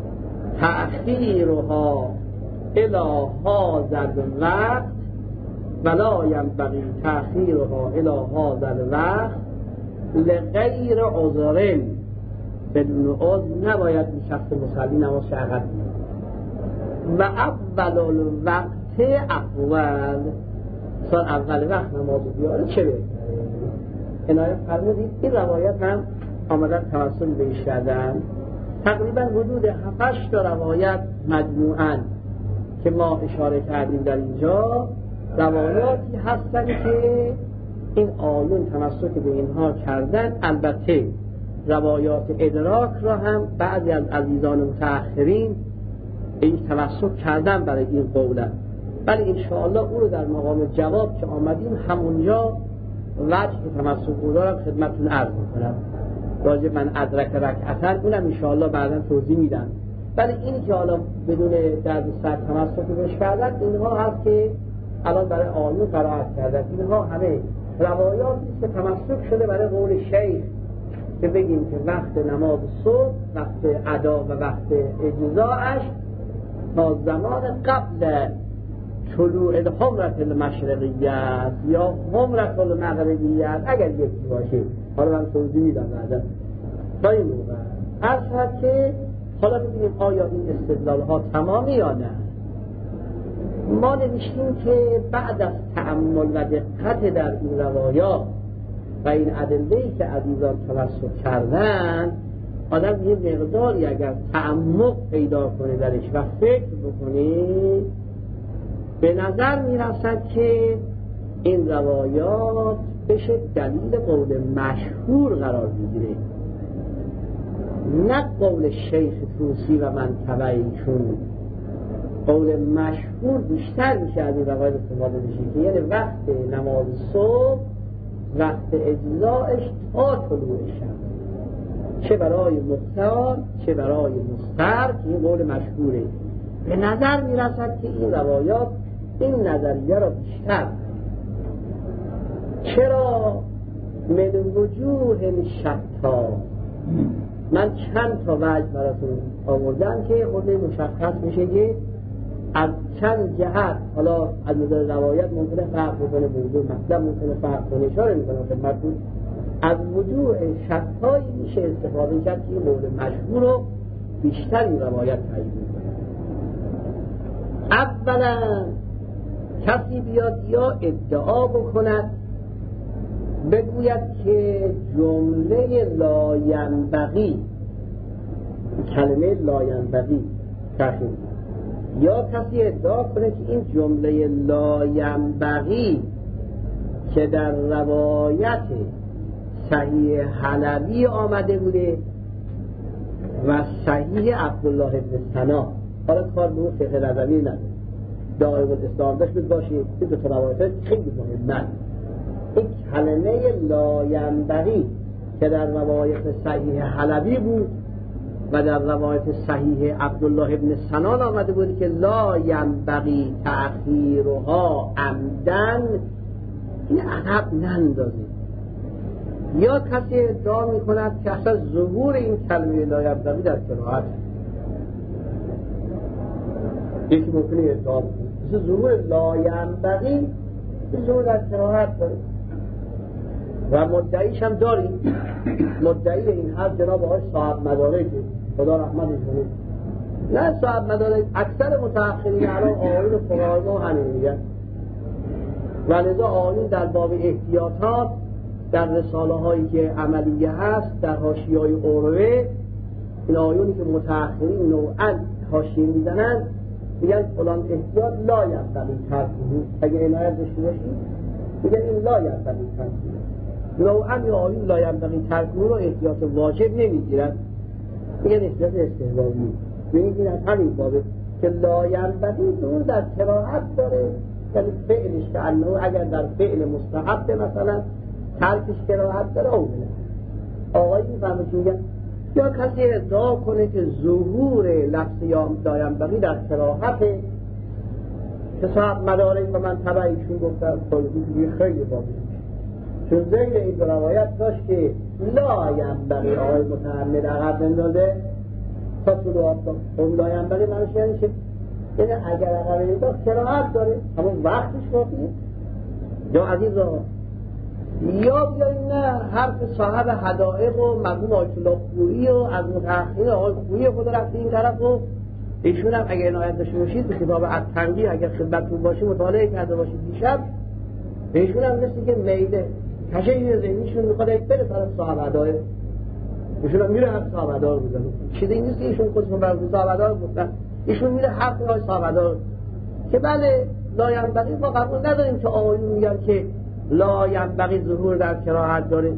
تأخیرها الی هذا الوقت، ولا ینبغی تأخیرها الی هذا الوقت لغیر عذر. بدون عذر نباید این شخص مصلی نمازش عقب بیاره. و اول الوقت اول، سال اول وقت نماز بیاره چه بهتره؟ عنایت فرمودید این روایت هم آمدن توسل بهش کردن. تقریبا حدود 7-8 تا روایت مجموعاً که ما اشاره کردیم در اینجا روایاتی هستن که این آیون تمسک به اینها کردن. البته روایات ادراک را هم بعضی از عزیزان متأخرین این تمسک کردن برای این قولن، ولی انشاءالله او رو در مقام جواب که آمدیم همونجا وجه تمسک او دارم خدمتتون عرض میکنم. راجع من ادرک رکعتن اونم انشاءالله بعدا توضیح میدم، ولی این که حالا بدون درد سر تمسک بهش کردن اینها هست که الان برای آیون قرائت کردن. اینها همه روایاتی که تمسک شده برای قول شیخ که بگیم که وقت نماز صبح، وقت ادا و وقت اجزاءش تا زمان قبل طلوع الحمرة المشرقیه یا حمرة المغربیه اگر یکی باشه. حالا من توضیح میدم بعدا. تا این موقع اصلا که حالا ببینیم آیا این استدلال ها تمامی یا نه. ما نوشتیم که بعد از تأمل و دقت در این روایات و این ادله‌ای که عزیزان تمسک کردن، آدم یه مقداری اگر تعمق پیدا کنه درش و فکر بکنه به نظر میرسد که این روایات بشه دلیل قول مشهور قرار بگیره، نه قول شیخ توسی و من تبعیشون. قول مشهور بیشتر میشه از این روایت استفاده میشه که یعنی وقت نماز صبح، وقت اجزایش تا طلوع شمس، چه برای مختار چه برای مستر، که این قول مشهوره. به نظر میرسد که این روایات این نظریه را بیشتر. چرا؟ من وجوه شتا. من چند تا وجه براتون آوردم که خود مشخص میشه که از چند جهت، حالا از نظر روایت ممکنه فرق بکنه، موضوع مطلب ممکنه فرق کنه، اشاره میکنم خدمتتون. از وجوه شتایی میشه استفاده کرد که این مورد مشهور رو بیشتر این روایت تایید میکنه. اولا کسی بیاد یا ادعا بکند بگوید که جمله لاینبغی، کلمه لاینبغی تحقیق، یا کسی ادعا کنه که این جمله لاینبغی که در روایت صحیح حلبی آمده بوده و صحیح عبدالله ابن سنا، حالا کار به اون فقه رضوی نداره، دائم الاسلام داشت باشه، این دو تا روایت خیلی مهمه. این کلمه لاینبغی که در روایت صحیح حلبی بود و در روایت صحیح عبدالله ابن سنان آمده بود که لا ینبغی تأخیرها عمدن، این عقب نندازید. یا کسی ادعا می کند که اصلا ظهور این کلمه لا ینبغی در قرائت، یکی ممکنه ادعا کنه ظهور لا ینبغی ظهور در قرائت داره و مدعیش هم داریم. مدعی این حرف جناب آقای صاحب مدارکه، خدا رحمتش کنه. نه صاحب مدارک، اکثر متأخرین الان آیین فقهای ما همین میگن و لذا آیین در باب احتیاطات در رساله هایی که عملیه هست در حاشیه‌های اوروه، این آیونی که متأخرین نوعاً حاشیه میزنن میگن فلان احتیاط لا ینبغی ترکه، اگه عنایت داشته باشید میگن این لا ینبغی ترکه. نوعاً یا آیون لا ینبغی ترکه رو احتیاط واجب نمیگیرن، میگن احتیاط استحبابی. میگن از همین بابه که لا ینبغی دور در قرائت داره یعنی فعلش که انه اگر در فعل مستحب مثلا ترکش کراهت داره او بله. آقایی میفهمه چی میگن؟ یا کسی ادعا کنه که ظهور لفظ یا لاینبغی در کراهته که صاحب مدارک و من تبعیشون گفتن توضیح خیلی واضحه، چون زیر این روایت داشت که لاینبغی آقای متعمد عقب اندازه تا طلوع آفتاب. اون لاینبغی منش یعنی چه؟ یعنی اگر عقب انداز کراهت داره همون وقتش کافیه یا عزیز آقا یا بیاییم نه حرف صاحب حدائق و مرحوم آیت الله خویی و از متأخرین آقای خویی خود رفته این طرف و ایشون هم اگر عنایت داشته باشید به کتاب التنقیح اگر خدمتتون باشه مطالعه کرده باشید دیشب، ایشون هم مثل که میل کشش ذهنیشون میخواد بره طرف صاحب حدائق، ایشون هم میره حرف صاحب حدائق بزنه. چیزی این نیست که ایشون خودشون برای صاحب حدائق گفتن، ایشون میره حرف های صاحب حدائق که بله لاینبغی ما قبول نداریم که آقایون میگن که لاینبغی ظهور در کراهت داره.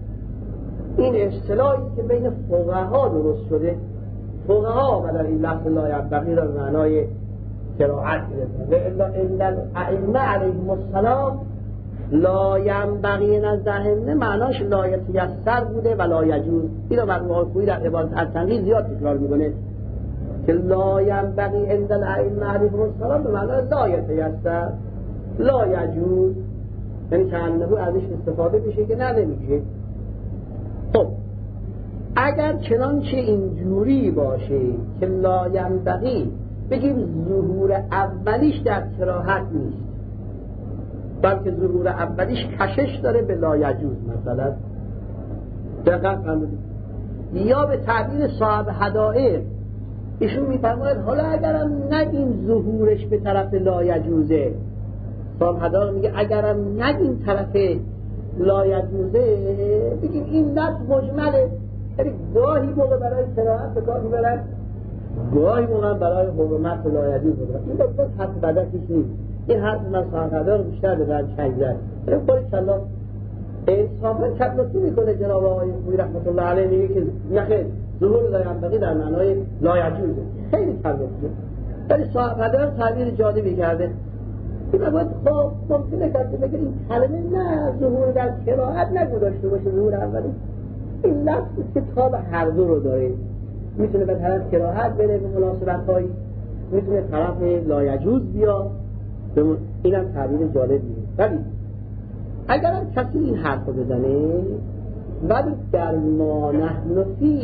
این اصطلاحی که بین فقها درست شده، فقها آمدن این لفظ لاینبغی را به معنای کراهت گرفتن و الا ائمه علیهم السلام لاینبغی نزدهم معناش لا یتیسر بوده و لا یجوز. اینو مرحوم آقای خویی در عبارت التنقیح زیاد تکرار میکنه که لاینبغی عند الائمه علیهم السلام به معنای لا یتیسر لا یجوز، یعنی که انهو ازش استفاده بشه که نه نمیشه. خب اگر چنانچه اینجوری باشه که لاینبغی بگیم ظهور اولیش در کراهت نیست بلکه ظهور اولیش کشش داره به لا یجوز مثلا، دقیقا فهمیدید؟ یا به تعبیر صاحب حدائق ایشون میفرماید حالا اگرم نگیم ظهورش به طرف لا یجوزه، صاحب حدائق میگه اگرم نگیم طرف لا یجوزه بگیم این لفظ مجمله، یعنی گاهی موقع برای کراهت به کار میبرن گاهی موقع برای حرمت لا یجوز میبرن. این باید حرف بدتش نیست، این حرف من صاحب حدائق بیشتر به من چنگ زد. باری کلا انصافا کلماتی میکنه جناب آقای خویی رحمت الله علیه، میگه که نخیر ظهور لاینبغی در معنای لا یجوزه، خیلی کلماتیه، ولی صاحب حدائق تعبیر جالبی کرده. این باید خب ممکنه کسی بگه این کلمه نه ظهور در کراهت نگو داشته باشه، ظهور اولی این لفظی که تاب هر دو رو داره، میتونه به طرف کراهت بره به مناسبت هایی، میتونه طرف لا یجوز بیا، اینم تعبیر جالبیه. ولی اگر هم کسی این حرف رو بزنه ولی در ما نحن فی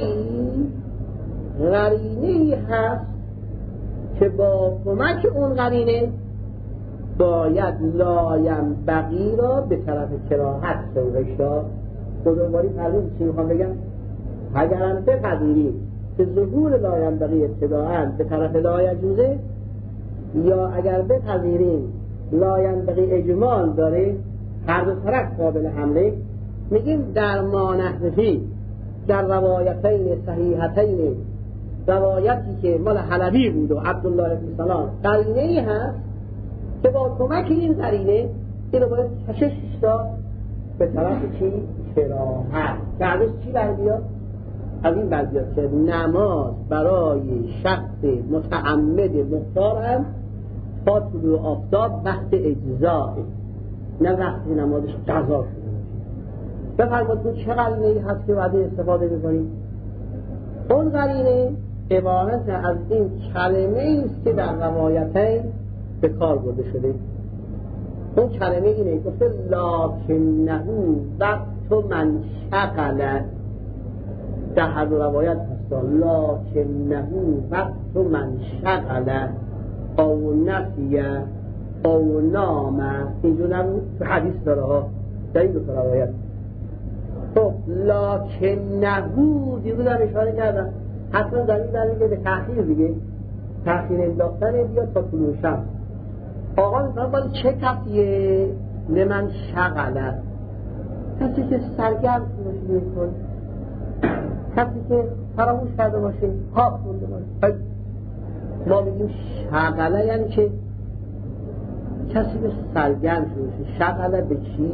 قرینه‌ای هست که با کمک اون قرینه باید لاینبغی را به طرف کراهت سوقش داد. خودمواری پردید چی میخوام بگم؟ اگرم بپذیریم که ظهور لاینبغی ابتداءً به طرف لا یجوزه، یا اگر بپذیریم لاینبغی اجمال داره هر دو طرف قابل حمله، میگیم در ما نحن فی در روایتین صحیحتین، روایتی که مال حلبی بود و عبدالله بن سلام قرینه ای هست که با کمک این قرینه این رو باید کشش داد به طرف چی؟ کراهت. که ازش چی برمیاد؟ از این برمیاد که نماز برای شخص متعمد مختار هم تا طلوع آفتاب وقت اجزاء، نه وقتی نمازش قضا شده. بفرمایید تو چه قرینه‌ای هست که بعد استفاده می‌کنیم؟ اون قرینه عبارت از این کلمه‌ای است که در روایتین به کار برده شده. اون کلمه اینه، گفته لکنه وقت من شغل، در هر روایت هست لکنه وقت من شغل او نفیه او نامه، اینجور نبود تو حدیث داره ها در این دو روایت. خب لکنه دیروز هم اشاره کردم حتما دلیل داره که به تأخیر دیگه، تأخیر انداختن بیاد تا طلوع شمس. آقا میفرم باید چه کسیه؟ لمن شغله، کسی که سرگرم باشه کنه، کسی که فراموش کرده باشه، خواب خونده باشه. ما میگیم شغله یعنی که کسی که سرگرم شده باشه. شغله به چی؟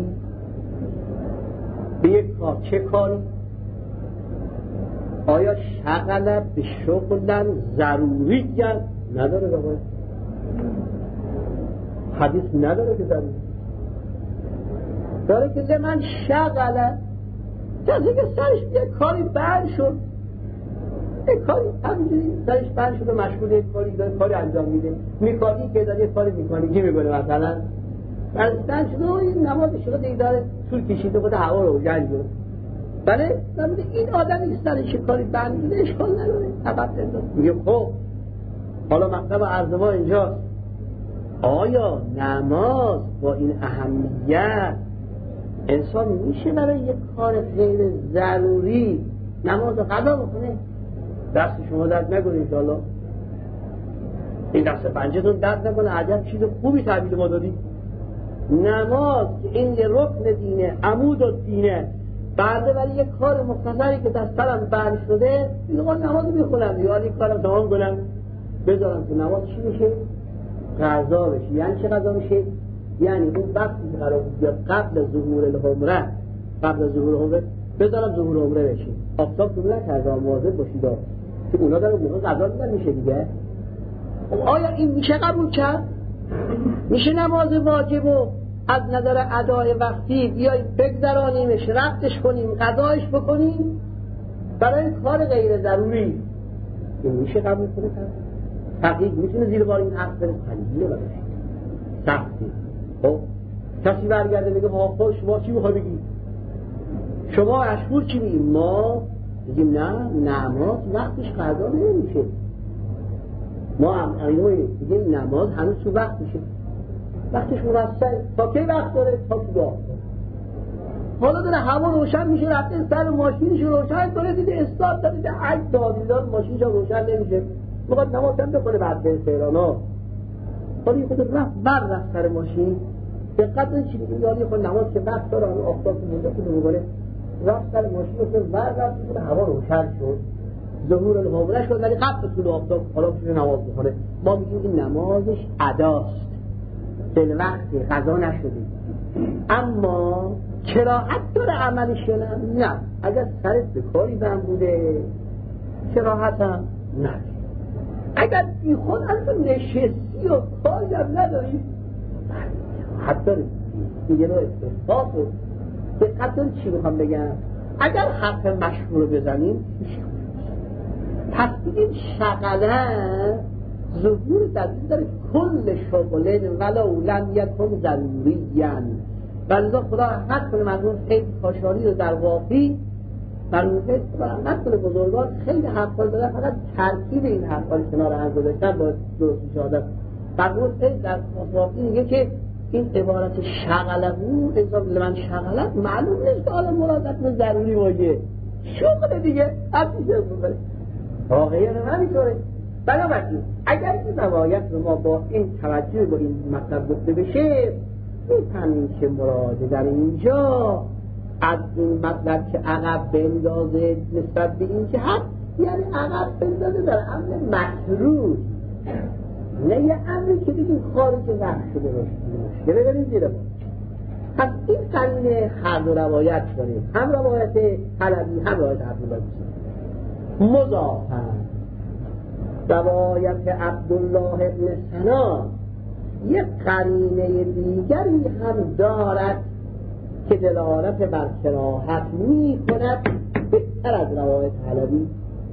به یک کار. چه کاری؟ آیا شغله به شغلن ضروری نداره بابا؟ حدیث نداره که ضروری داره که من شغله کسی که سرش یه کاری بند شد، یه کاری همینجوری سرش بند شد و مشغول یه کاری داره، کاری انجام میده، میکانی که داره یه کاری میکنی میکنه مثلا سرش بند شد و این نماز شده دیگه داره طول کشیده خود هوا رو جنگ شد. بله این آدمی سرش کاری بند میده اشکال نداره عقب ننداز. میگه خب حالا مطلب عرض ما اینجاست، آیا نماز با این اهمیت انسان میشه برای یک کار غیر ضروری نماز قضا بکنه؟ دست شما درد نکنه انشاءالله، این دست پنجتون درد نکنه، عجب چیز خوبی تحویل ما دادی. نماز که این یه رکن دینه، عمود و دینه، بعد برای یک کار مختصری که دسترم بند شده میگه نماز میخونم یا این کارم تمام کنم بذارم تو نماز چی میشه؟ قضا بشه. یعنی چه قضا میشه؟ یعنی اون وقتی که قرار بود قبل ظهور العمره، قبل ظهور العمره بذارم ظهور العمره بشه، آفتاب طلوع نکرده مواظب باشید که اونا داره موقع قضا میدن میشه دیگه. آیا این میشه قبول کرد؟ میشه نماز واجب و از نظر ادای وقتی بیاییم بگذرانیمش، رفتش کنیم، قضایش بکنیم برای کار غیر ضروری؟ این میشه قبول کنه؟ فقیه میتونه زیر بار این حق بره؟ تنگیه براش سختی. خب کسی برگرده بگه خب شما چی میخوای بگی؟ شما اشکور چی میگیم؟ ما بگیم نه نماز وقتش قضا نمیشه. ما بگیم نماز هنوز تو وقت میشه، وقتش مرسل تا کی وقت داره؟ تا تو وقت. حالا داره هوا روشن میشه، رفته سر ماشینش روشن کنه، دیده استارت داره، دیده عکس دادیدار ماشینش روشن نمیشه، میخواد نماز هم بکنه بعد به تهران. حالا یه خود رفت سر ماشین، دقت کنید چی میگه، یعنی خود نماز که وقت داره، آفتاب مونده کنه میگه رفت سر ماشین رو رفت هوا روشن شد، ظهور العمره شد، ولی قبل طلوع آفتاب حالا میشه نماز بخونه. ما میگیم این نمازش اداست، به وقتی قضا نشده. اما کراهت داره عملش نه، اگر سرت به کاری بهم بوده کراهت هم نه. اگر بی خود اصلا نشستی و کاری هم نداری حتی دیگه رو استفاق بود. دقت داری چی میخوام بگم؟ اگر حرف مشهور رو بزنیم پس دیدیم شغله ظهور دلیل داره کل شغلین ولو لم یکن ضروریاً، ولذا خدا رحمت کنه مرحوم سید کاشانی رو در واقعی مرحوم سید خدا رحمت کنه بزرگان خیلی حرفا داره، فقط ترکیب این حرفا رو کنار هم گذاشتن با درست میشه. مرحوم سید در واقعی میگه که این عبارت شغله بود انسان لمن شغله معلوم نیست که حالا مرادت ضروری باشه، شغل دیگه هر چیزی بکنه واقعا همینطوره. بنابراین اگر این روایت رو ما با این توجه با این مطلب گفته بشه میفهمیم که مراد در اینجا از این مطلب که عقب بندازه نسبت به این که هست، یعنی عقب بندازه در امر مکروه، نه یه امری که بگیم خارج وقت شده باشه. یه ببینید زیره پس این قرینه هر دو روایت داریم، هم روایت حلبی هم روایت عبدالله مضافن. روایت عبدالله ابن سنان یک قرینه دیگری هم دارد که دلالت بر کراهت می کند بهتر از روایت حلبی.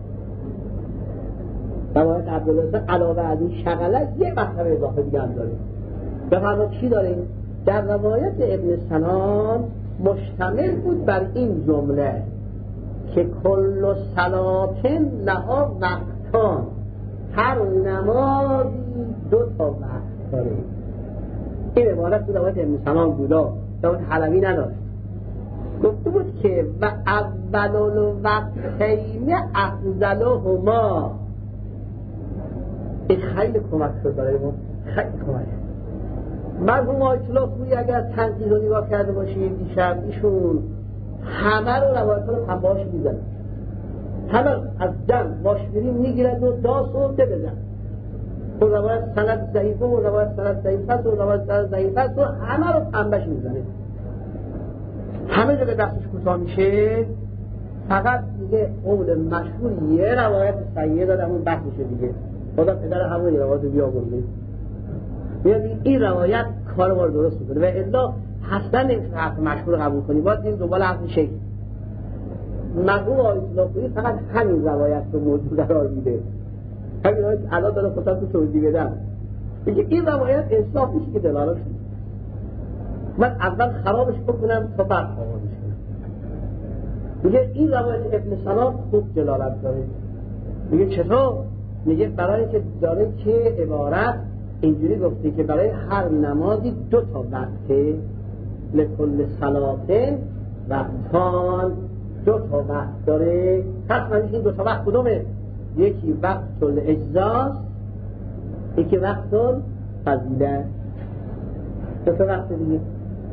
روایت عبدالله علاوه از این شغله یک مطلب اضافه دیگه هم داره. بفرمایید چی داریم؟ در روایت ابن سنان مشتمل بود بر این جمله که کل صلاتن لها وقتان، هر نمازی دو تا وقت داره. این عبارت تو روایت ابن سنان بودا، روایت حلبی نداشت. گفته بود که و اول الوقتین افضلهما. این خیلی کمک شد برای ما، خیلی کمک. مرحوم آیت‌الله خویی اگر تنقیح رو نگاه کرده باشید دیشب ایشون همه رو روایت رو پنبهاش میزنه، همه از دم ماشمیری میگیرد و داس و ده بزن، و روایت سند ضعیفه و روایت سند ضعیفه و روایت سند ضعیفه و همه رو پنبهش میزنه، همه جا به دستش کوتاه میشه. فقط دیگه قول مشهور یه روایت صحیحه داره، همون بحثشه دیگه، خدا پدر همون روایت رو بیاورده میاد این روایت کار ما رو درست میکنه و الا حسن نمیشه حرف مشهور قبول کنی، باید این دوباره حرف شیخ مرحوم آیت الله خویی فقط همین روایت رو موضوع قرار میده. همین روایت الان داره خودم تو توضیح بدم، میگه این روایت انصاف نیست که دلالت کنه، من اول خرابش بکنم تا بعد آمادش کنم. میگه این روایت ابن سلام خوب دلالت داره. میگه چطور؟ میگه برای که داره که عبارت اینجوری گفته که برای هر نمازی 2 تا وقته، لکل صلاته وقتان، 2 تا وقت داره. پس من این 2 تا وقت کدومه؟ یکی وقت الاجزاست، یکی وقت فضیلت. 2 تا وقت دیگه.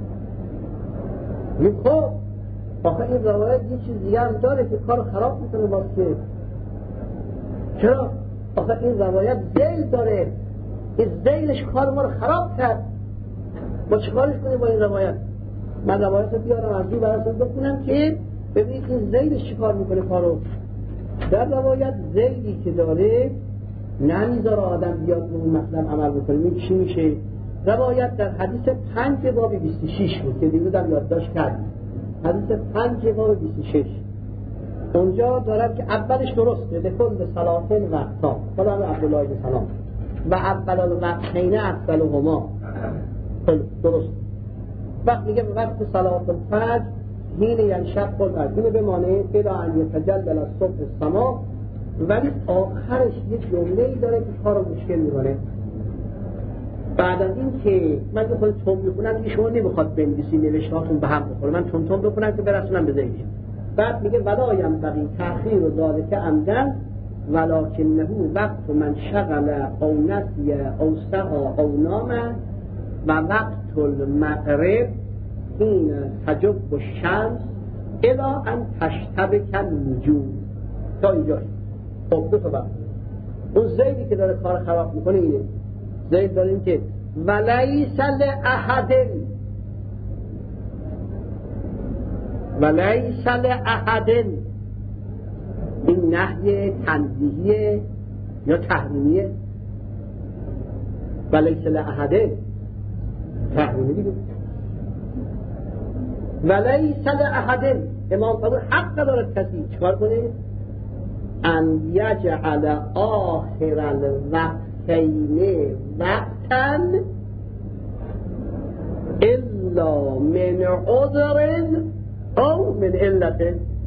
خب آخه این روایت یه چیز دیگه هم داره که کارو خراب میکنه واسه. چرا؟ آخه این روایت ذیل داره، این ذیلش کار ما رو خراب کرد. ما چیکارش کنیم با این روایت؟ من روایت رو بیارم از دو براتون بخونم که ببینید این ذیلش چیکار میکنه کارو. در روایت ذیلی که داره نمیذاره آدم بیاد اون مطلب عمل بکنه. این چی میشه؟ روایت در حدیث 5 باب 26 بود که دیروز هم یادداشت کردیم. حدیث 5 باب 26 اونجا دارد که اولش درسته، لکل صلاتین وقتا، خدا همه عبدالله بن سلام و اول الوقتین افضلهما، درست. وقت میگه وقت صلات الفجر حین ینشق القمر، اینو بمانه الی ان یتجلی الصبح السما، ولی آخرش یه جمله‌ای داره که کارو مشکل میکنه. بعد از این که من بخوام تون بخونم که شما نمیخواد بنویسی نوشتهاتون به هم بخوره، من تون بخونم که برسونم به ذهنش. بعد میگه ولایم بقی تأخیر و ذالک عمدن ولکنه وقت من شغل او نسی او سها او نام و وقت المغرب حین تجب الشمس الی ان تشتبک النجوم. تا اینجاش. خب 2 تا وقت. اون زیدی که داره کار خراب میکنه اینه. زید داره این که ولیس لأحد، این نهی تنزیهیه یا تحریمیه؟ ولیس لأحد تحریمی دیگه. ولیس لأحد، امام فرمود حق دارد کسی چکار کنه؟ ان یجعل آخر الوقتین وقتا الا من عذر او من علت.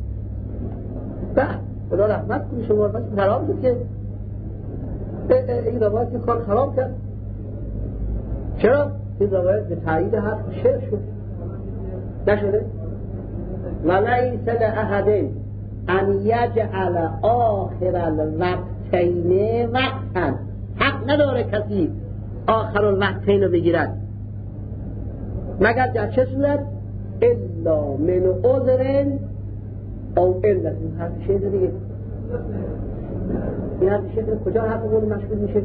خدا رحمت کنی شما بس خراب شد که این روایت که کار خراب کرد. چرا؟ این روایت به تایید حرف شعر شد نشده؟ ولیس لأحد ان یجعل آخر الوقتین وقتا، حق نداره کسی آخر الوقتین رو بگیرد مگر در چه صورت؟ الا من عذر او علت. این حرف شعر دیگه. این حرف شعر کجا حرف قول مشغول میشه؟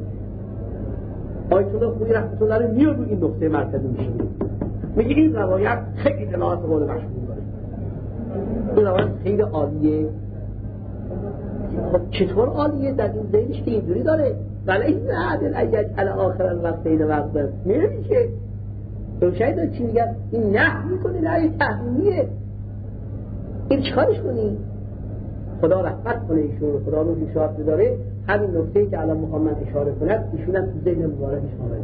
آیت الله خویی رحمت الله علیه میاد رو این نقطه مرکزی میشه، میگه این روایت خیلی دلالت قول مشغول داره، این روایت خیلی عالیه. خب چطور عالیه؟ در این ذیلش که اینجوری داره ولی این عدل ایجعل آخر الوقتین وقتا نمیشه. روشنی داره چی میگه؟ این نه میکنه، نه تحریمیه. این چیکارش کنی؟ خدا رحمت کنه ایشون، خدا روش شاد داره. همین نکته‌ای که الان میخوام من اشاره کنم ایشون هم تو ذهن مبارکش آمده.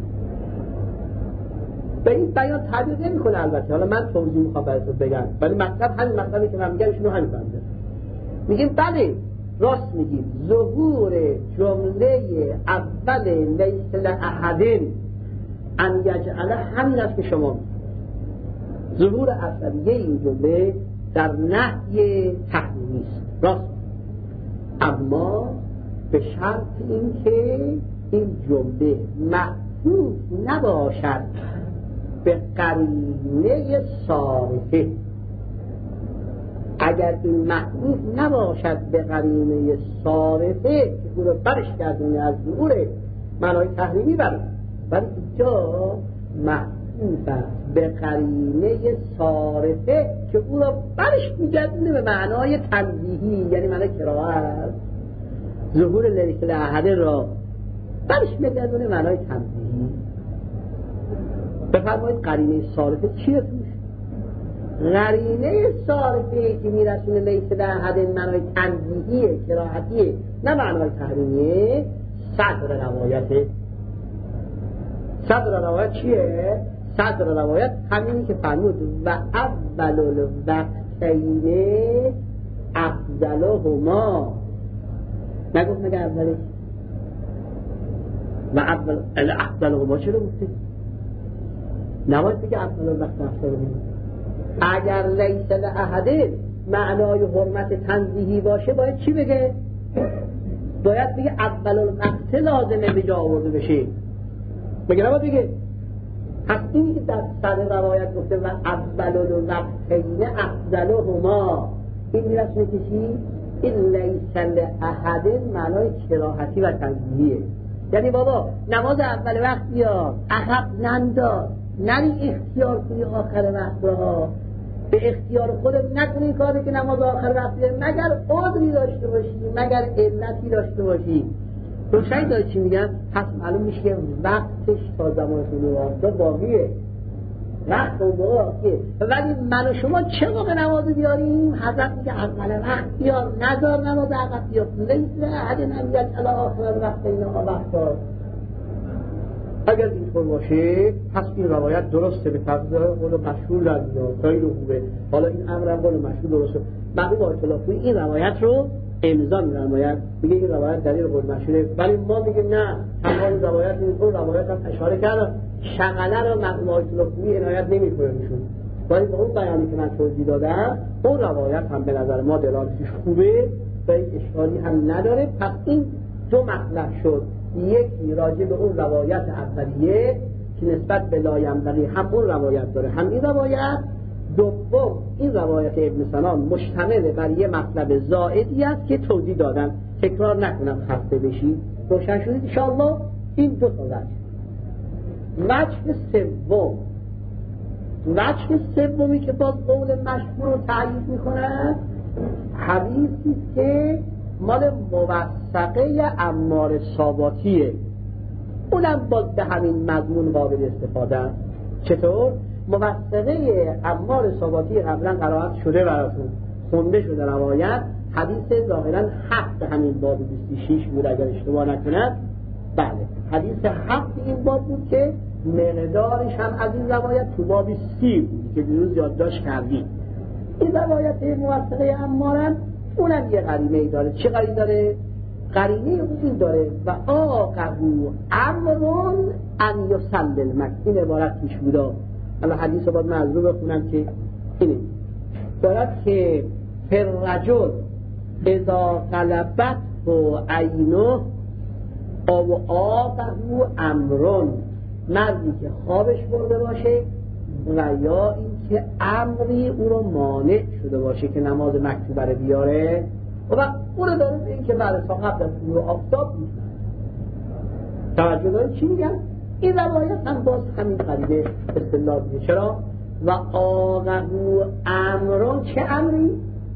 به این بیان تعبیر نمیکنه البته، حالا من توضیح میخوام براتون بگم، ولی مطلب همین مطلبی که من میگم ایشون همین فهمیده. میگیم بله راست میگیم، ظهور جمله اول لیس لأحد ان یجعل همین است که شما ظهور اولیه این جمله در نهی تحریمی است، راست، اما به شرط این که این جمله محفوظ نباشد به قرینه صارفه. اگر این محفوظ نباشد به قرینه صارفه که او رو برش کردونه از ظهور معنای تحریمی بره، ولی اینجا محفوظ است به قرینه صارفه که او رو برش میگردونه به معنای تنزیهی، یعنی معنای کراهت. ظهور لیس لأحد را برش میگردونه معنای تنزیهی. بفرمایید قرینه صارفه چیه توش؟ قرینه صارفه که میرسونه لیس به احد معنای تنزیهیه، کراهتیه، نه معنای تحریمیه. صدر روایته. صدر روایت چیه؟ صدر روایت همینی که فرمود و اول الوقتین افضلهما. نگفت مگه اولی؟ و اول افضلهما چرا گفتی؟ نباید بگه اول الوقت افضلهما. اگر لیس لأحد معنای حرمت تنزیهی باشه باید چی بگه؟ باید بگه اول الوقت لازمه به جا آورده بشه. مگه نباید بگه؟ پس اینی که در صدر روایت گفته و اول الوقتین افضلهما، این میرسونه که چی؟ این لیس لأحد معنای کراهتی و تنزیهیه. یعنی بابا نماز اول وقت بیار، عقب ننداز، نری اختیار کنی آخر وقت ها، به اختیار خودت نکنی کاری که نماز آخر وقت بیار مگر عذری داشته باشی، مگر علتی داشته باشی. روشن داره چی میگن؟ پس معلوم میشه که وقتش تا زمان طلوع آفتاب باقیه، وقت اون باقیه. ولی من و شما چه موقع نماز بیاریم؟ حضرت میگه اول وقت بیار، نذار نماز عقب بیار. لیس احد نمیاد الی آخر وقت اینا وقتا. اگر اینطور باشه پس این روایت درسته، به تفسیر قول مشهور در خیلی خوبه. حالا این امر قول مشهور درسته. معلوم اختلافی این روایت رو امضا می‌نماید، میگه این روایت دلیل قول مشهوره، ولی ما میگیم نه، تمام روایت اینطور روایت هم اشاره کردم شغله رو معلوم اختلافی عنایت نمی‌کنه ایشون. ولی با اون بیانی که من توضیح دادم اون روایت هم به نظر ما دلالتش خوبه و این اشکالی هم نداره. پس این دو مطلب شد، یکی راجع به اون روایت اولیه که نسبت به لاینبغی هم اون روایت داره هم این روایت. دوم این روایت ابن سنان مشتمل بر یه مطلب زائدی است که توضیح دادم، تکرار نکنم خسته بشی. روشن شدید ان شاء الله. این دو تا وجه سومی که باز قول مشهور رو تأیید میکنه حدیثی که مال موثقه عمار ساباتیه، اونم باز به همین مضمون قابل استفاده. چطور؟ موثقه عمار ساباتی قبلا قرائت شده براتون، خونده شده روایت، حدیث ظاهرا 7 همین باب 26 بود اگر اشتباه نکنم. بله حدیث 7 این باب بود که مقدارش هم از این روایت تو باب 30 بود که دیروز یادداشت کردیم. این روایت موثقه عمارم اونم یه قرینه‌ای داره. چه قرینه داره؟ قرینه این داره و آقهو امرون ان یصلی المک. این عبارت توش بودا. اما حدیث رو باید معذور بخونم که اینه دارد که فررجل اذا غلبت و عینه او آقهو امرون، مردی که خوابش برده باشه و یا اینکه امری او رو مانع شده باشه که نماز مکتوبه رو بیاره و اون رو داره به این که برای قبل از طلوع آفتاب میشن. توجه دارید چی میگن؟ این روایت هم باز همین قریبه اصطلاح میگه. چرا؟ و آقهو امرون، چه امری؟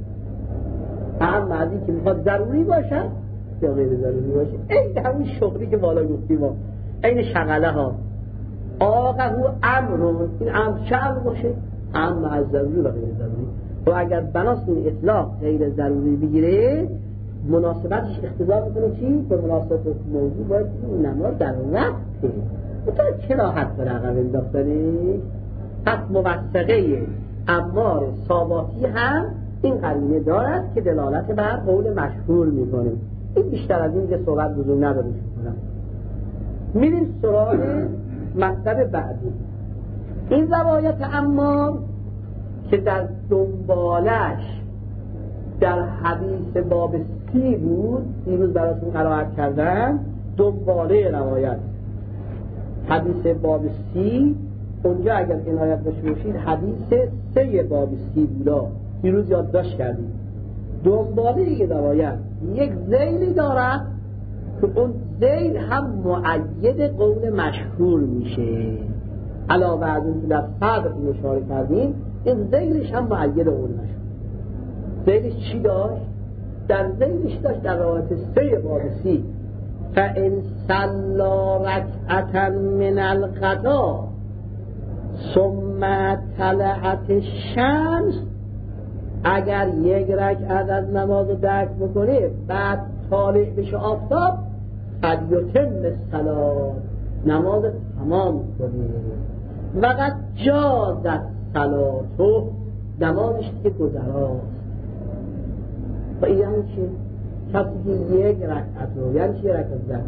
مردی که میخواد ضروری باشه یا غیر ضروری باشه، این همون شغلی که بالا گفتیم ما، این شغله ها. آقهو امرون، این امر چه امر باشه؟ امر از ضروری و غیر ضروری. و اگر بناس این اطلاق غیر ضروری بگیره مناسبتش اختزار میکنه چی؟ به مناسبت موضوع باید این نماز در وقته و تا چه راحت به رقم انداختنی. پس موثقه عمار ساباتی هم این قرینه دارد که دلالت بر قول مشهور میکنه. این بیشتر از این که صحبت بزرگ نداریم کنم. میریم سراغ مطلب بعدی. این روایت عمار که در دنبالش در حدیث باب 30 بود، دیروز براتون قرائت کردم، دنباله روایت حدیث باب 30 اونجا اگر عنایت داشته باشید حدیث 3 باب 30 بودا، دیروز یادداشت کردیم. دنباله این روایت یک ذیلی دارد که اون ذیل هم مؤید قول مشهور میشه، علاوه از اون که در صدر اشاره کردیم این ذیلش هم مؤید قول مشهور. ذیلش چی داشت؟ در ذیلش داشت در روایت 3 باب 30 فإن صلى ركعة من الغداء ثم طلعت الشمس، اگر یک رکعت از نماز رو درک بکنه بعد طالع بشه آفتاب، فلیتم الصلاة، نماز تمام کنه. وقت جازت صلاتو، نمازش که گذراست. و این یعنی چه؟ کسی که یک رکعت رو، یعنی چه رکعت درک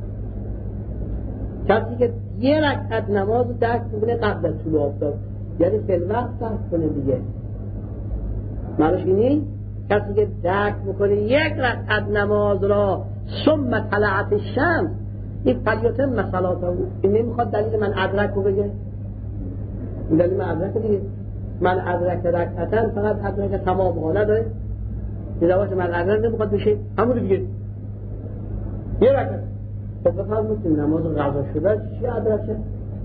کنه؟ کسی که یک رکعت نماز رو درک کنه قبل از طلوع آفتاب، یعنی فی الوقت درک کنه دیگه. معنیش اینی کسی که درک بکنه یک رکعت نماز را ثم طلعت الشمس، این فلیتم صلاته، این نمیخواد دلیل من ادرک رو بگه، این دلیل من ادرک دیگه. من ادرک رکعتن فقط ادرک تمام ها نداره، این دواش من ادرک نمیخواد بشه همون دیگه یه رکعت. خب بفرمایید این نماز قضا شده چی ادرک شد؟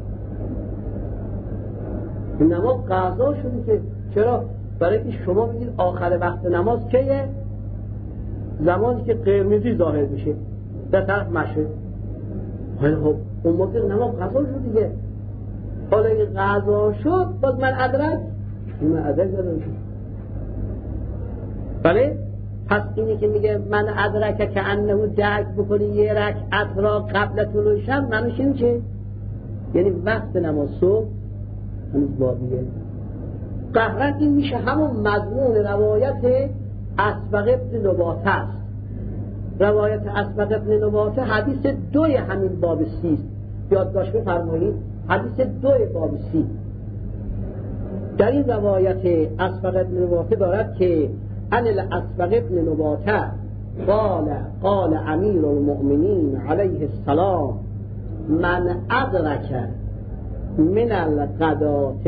این نماز قضا شده که چرا؟ برای که شما بگید آخر وقت نماز کیه؟ زمانی که قرمزی ظاهر میشه در طرف مشرق. خب اون موقع نماز قضا شد دیگه. حالا این قضا شد باز من ادرک، این من ادرک داره شد. بله؟ پس اینی که میگه من ادرک که انهو درک بکنی یه رکعت را قبل طلوع شمس، معنیش این چه؟ یعنی وقت نماز صبح هنوز باقیه. قهرن این میشه همون مضمون روایت اسبغ ابن نباته است. روایت اسبغ ابن نباته حدیث 2 همین باب 30 است. یادداشت بفرمایید، حدیث 2 باب 30. در این روایت اسبغ ابن نباته دارد که ان الاسبغ ابن نباته قال امیر المؤمنین علیه السلام من ادرک من الغدات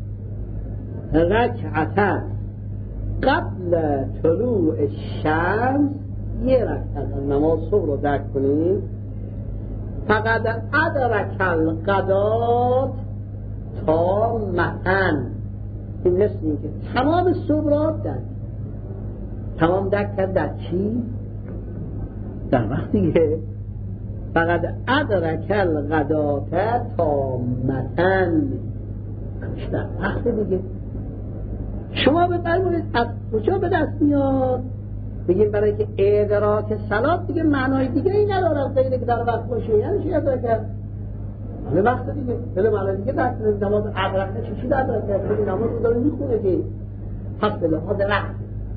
رکعتا قبل طلوع الشمس، یه رکعت از نماز صبح رو درک کنیم، فقط ادرک الغدات تامتن، این مثل این که تمام صبح را درک، تمام درک کرد در چی؟ در وقتی که فقط ادرک الغدات تامتن، در وقت دیگه. شما بفرمایید از کجا به دست میاد؟ بگیم برای که ادراک صلات دیگه معنای دیگه ای نداره غیر که در وقت باشه. یعنی چی ادراک کرد؟ همه وقت دیگه بله معنای دیگه درک نماز ادراک چی ادراک کرد؟ خیلی نماز رو داره میخونه که پس به لحاظ وقت.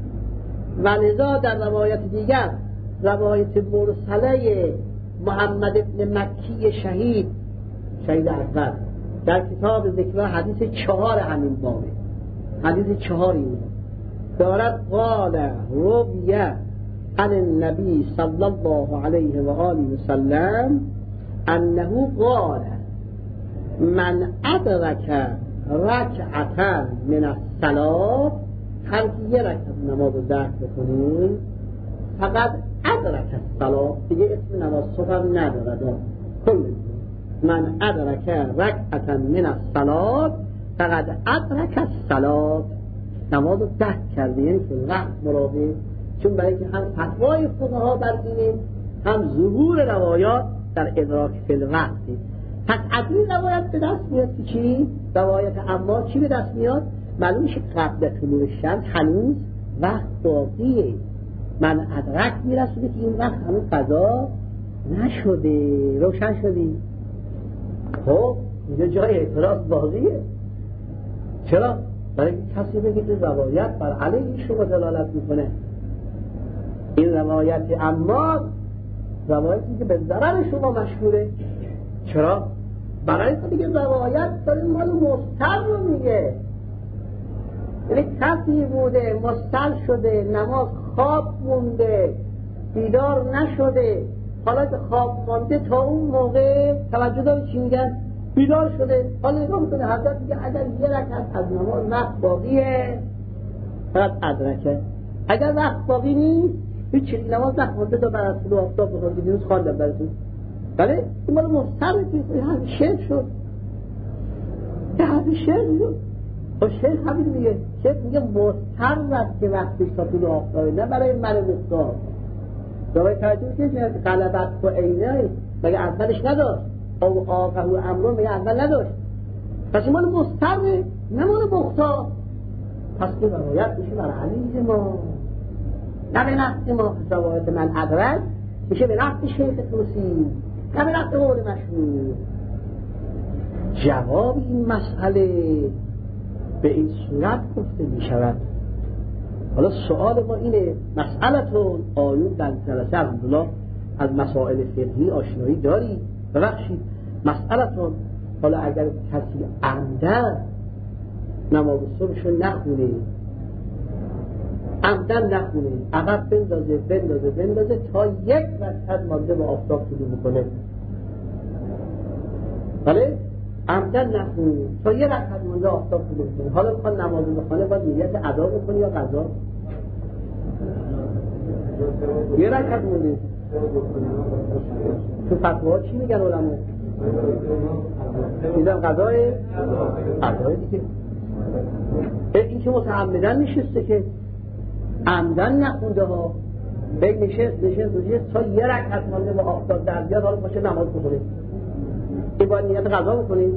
ولذا در روایت دیگر، روایت مرسله محمد ابن مکی شهید اکبر در کتاب ذکر حدیث 4 همین بابه، حدیث 4 این دارد قال رویه عن النبی صلی الله علیه و آله و سلم انه قال من ادرک رکعتا من الصلاة، هر کی یه رکعت نماز رو درک بکنیم فقط ادرک الصلاة، دیگه اسم نماز صبح ندارد، کل من ادرک رکعتا من الصلاة فقط ادرک الصلاة، نماز رو درک کرده، یعنی که وقت مراده. چون برای که هم فتوای فقها بر اینه، هم ظهور روایات در ادراک فی الوقتی. پس از این روایت به دست میاد که چی؟ روایت اما چی به دست میاد؟ معلوم میشه قبل طلوع شمس هنوز وقت باقیه، من ادرک میرسونه که این وقت هنوز قضا نشده. روشن شدی؟ خب اینجا جای اعتراض باقیه. چرا؟ برای کسی بگید این روایت بر علیه شما دلالت میکنه. این روایت اما روایتی که به ضرر شما مشهوره. چرا؟ برای که دیگه روایت داره مال مستر رو میگه، یعنی کسی بوده مستر شده، نماز خواب مونده، بیدار نشده، حالا که خواب مونده تا اون موقع توجه داره چی میگن؟ بیدار شده. حالا نگاه میکنه حضرت میگه اگر یه رکعت از نماز وقت باقیه فقط ادرکه، اگر وقت باقی نیست هیچ نماز وقت مونده تا بعد از طلوع آفتاب بخواد دیروز خواندم براتون. بله این مال مستر که هم شعر شد، یه حرف شعر شد. و شیخ همین میگه، شیخ میگه مستر است که وقتش تا طلوع آفتاب، نه برای من مختار. جواب توجه که غلبت و عینه مگه اولش نداشت او آقه و امرون مگه اول نداشت پس این مال مستره نه مال مختار پس این روایت میشه بر علیه ما نه به نفت ما روایت من ادرک میشه به نفت شیخ توسی نه به نفت قول مشهور جواب این مسئله به این صورت گفته میشود حالا سوال ما اینه مسئلتون آیون در جلسه الحمدلله از مسائل فقهی آشنایی داری ببخشید مسئلتون حالا اگر کسی عمدن نماز صبحشو نخونه عمدن نخونه عقب بندازه تا یک رکعت مانده به آفتاب طلوع میکنه بله عمدن نخونه تا یک رکعت مانده آفتاب طلوع میکنه حالا بخواد نماز بخونه باید نیت ادا بکنه یا قضا یک رکعت مونده تو فتواها چی میگن علما میگن قضای دیگه این که متعمدن نشسته که عمدن نخونده ها به نشست تا یه رکعت مانده با آفتاب در بیاد حالا باشه نماز بخونه این باید نیت قضا بکنید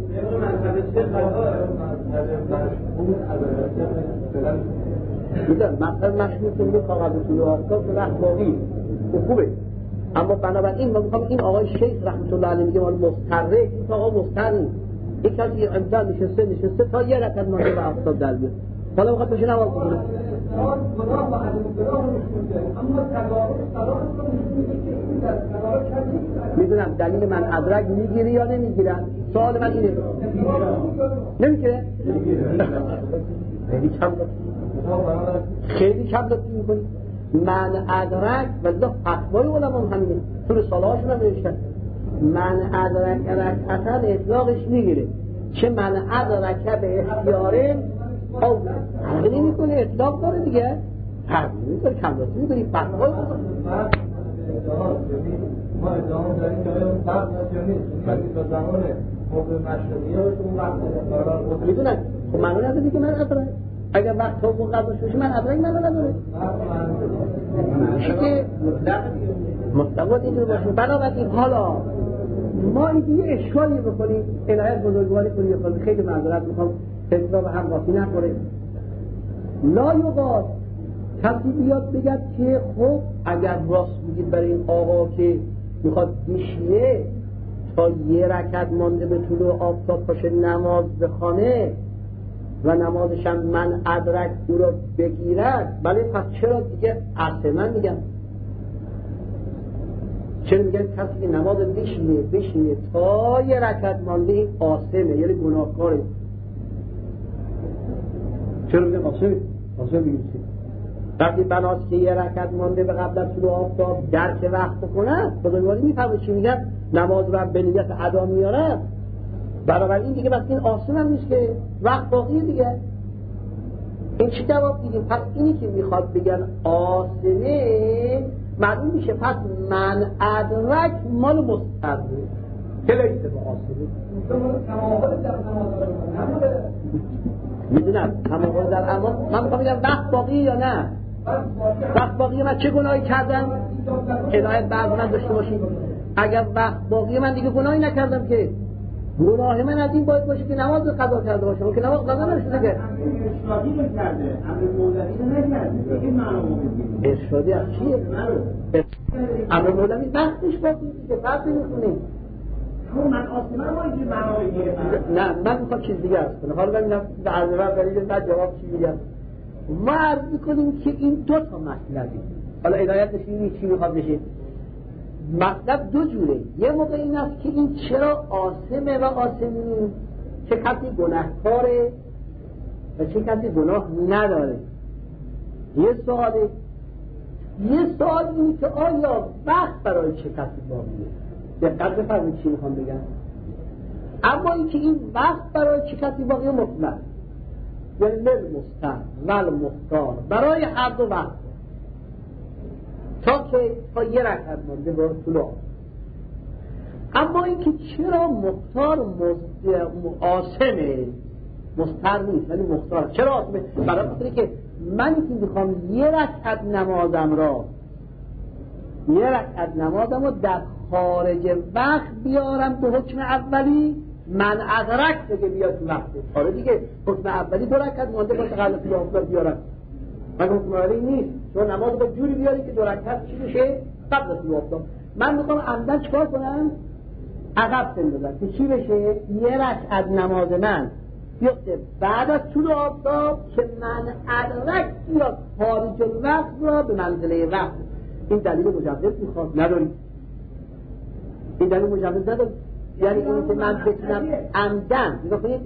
میدن مقصد مشهور که میگه فقط رسول آفتاب به وقت باقی خوبه اما بنابراین ما میخوام این آقای شیخ رحمت الله علیه میگه مال مستره این آقا مستری این کسی امتحان نشسته تا یه رکعت مانده با آفتاب در بیاد حالا میخواد بشه نماز بخونه میدونم دلیل من ادرک میگیری یا نمیگیرن سوال من اینه نمیگیره خیلی کم لطفی میکنی من ادرک ولی فتوای علما همینه تو رساله هاشون هم نوشتن من ادرک رکعتن اطلاقش میگیره چه من ادرک به اختیاره او فرقی نمیکنه اطلاق داره دیگه فرقی نمیکنه کم لطفی میکنی فتوای ما ادامه داریم که اون فرق نشونید تا زمان موقع مشروعیه اون وقت میدونن خب منو نداری که من ادرک اگر وقت تا موقع قضا شوشه من ادرک منو نداره میشه که مطلق اینجور باشه بنابراین حالا ما این یه اشکالی بکنیم الهیت بزرگواری کنیم خیلی معذرت میخوام اطلاع هم قاطی نکنه لایقات کسی بیاد بگد که خب اگر راست میگید برای این آقا که میخواد بشینه تا یه رکعت مانده به طلوع آفتاب پاشه نماز بخونه و نمازشم من ادرک او را بگیرد بله پس چرا دیگه اصلا میگم چرا میگن کسی که نماز بشینه تا یه رکعت مانده این آثمه یعنی گناهکاره چرا میگن آثم میگن وقتی بناست که یه رکعت مانده به قبل از طلوع آفتاب درک وقت بکنن بزرگواری میفهمه چی میگن نماز رو به نیت ادا میارن بنابراین دیگه بس این آسون هم نیست که وقت باقیه دیگه این چی جواب دیدیم پس اینی که میخواد بگن آسنه معلوم میشه پس من ادرک مال مستقر که لیسته با آسنه میدونم تمام در اما من میخوام بگم وقت باقیه یا نه وقت باقیه من چه گناهی کردم عنایت بعض من داشته باشید اگر وقت باقیه من دیگه گناهی نکردم که گناه من از این باید باشه که نماز قضا کرده باشم که نماز قضا نشده که ارشادی رو کرده امر مولوی رو نکرده این معلومه ارشادی از چیه؟ امر مولوی وقتش باقیه دیگه فرقی میکنه من آسمان ما اینجور معلومه گیرم نه من میخوام چیز دیگه هست کنم حالا ببینم به عرض برید نه جواب چی میگم ما عرض میکنیم که این دو تا مطلبی حالا هدایت نشینی چی میخواد بشه مطلب دو جوره یه موقع این است که این چرا آسمه و آسمی چه کسی گناهکاره و چه کسی گناه نداره یه سوال اینه که آیا وقت برای چه کسی باقیه دقت بفرمایید چی میخوام بگم اما اینکه این وقت برای چه کسی باقیه مطلق یعنی للمستر والمختار برای هر دو وقت تا یه رکعت مانده با طلوع اما اینکه چرا مختار آسمه مستر نیست ولی مختار چرا آسمه برای خاطر که من که میخوام یه رکعت نمازم را یه رکعت نمازم رو در خارج وقت بیارم به حکم اولی، من ادرک دیگه بیاد تو وقت. آره دیگه حکم اولی 2 رکعت مونده با قبل طلوع آفتاب بیارم، من حکم اولی نیست، چون نماز رو جوری بیاری که 2 رکعت چی بشه قبل طلوع آفتاب. من میخوام عمدن چیکار کنم؟ عقب بندازم که چی بشه؟ یه رکعت نماز من بیفته بعد از طلوع آفتاب که من ادرک بیاد خارج الوقت را به منزله وقت. این دلیل مجوز میخواد نداری؟ این دلیل مجوز نداری؟ یعنی این که من بتونم عمدن نگاه کنید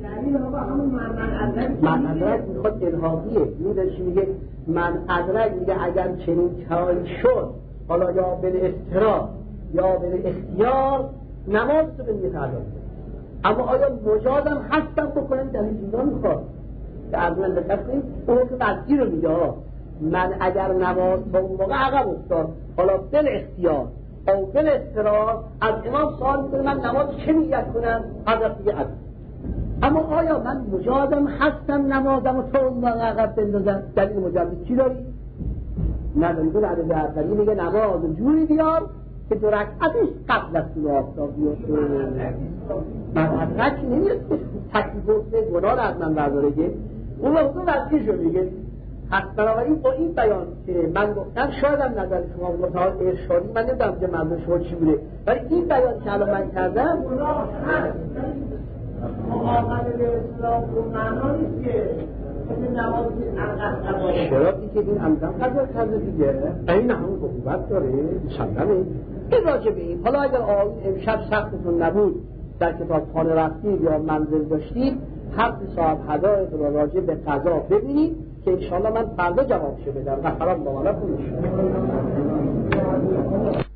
من ادرک میخواد الهاقیه. میدونی چی میگه؟ من ادرک میگه اگر چنین کاری شد، حالا یا به اضطرار یا به اختیار، نماز تو به نیت ادا. اما آیا مجازم هستم بکنم؟ دلیل اینا میخواد که از من دقت کنید. اون که وضعی رو میگه من اگر نماز با اون موقع عقب افتاد، حالا بل اختیار او بل اضطرار، از امام سوال میکنه من نماز چه نیت کنم؟ حضرت میگه عقب. اما آیا من مجازم هستم نمازم و تا اون موقع عقب بندازم؟ دلیل مجاز چی داری؟ نداری. دون عدد اولی میگه نماز جوری بیار که 2 رکعتش قبل از طلوع آفتاب بیفته. من ادرک نمیاد تکلیف گناه از من برداره که اون وقت وضعیشو میگه. پس بنابراین با این بیان که من گفتم شاید هم نظر شما متعال ارشادی، من نمیدونم که منظور شما چی بوده، ولی این بیان که الان من کردم مقابل به اسلام و معنا نیست که شراطی که این عمدن قضا کرده دیگه این همون عقوبت داره مسلمه. این راجع به این حالا اگر آقایون امشب سختتون نبود در کتابخانه رفتید یا منزل داشتید، حرف صاحب حدایق را راجع به قضا ببینید که انشاءالله من فردا جوابشو بدم و سلام با علیکم.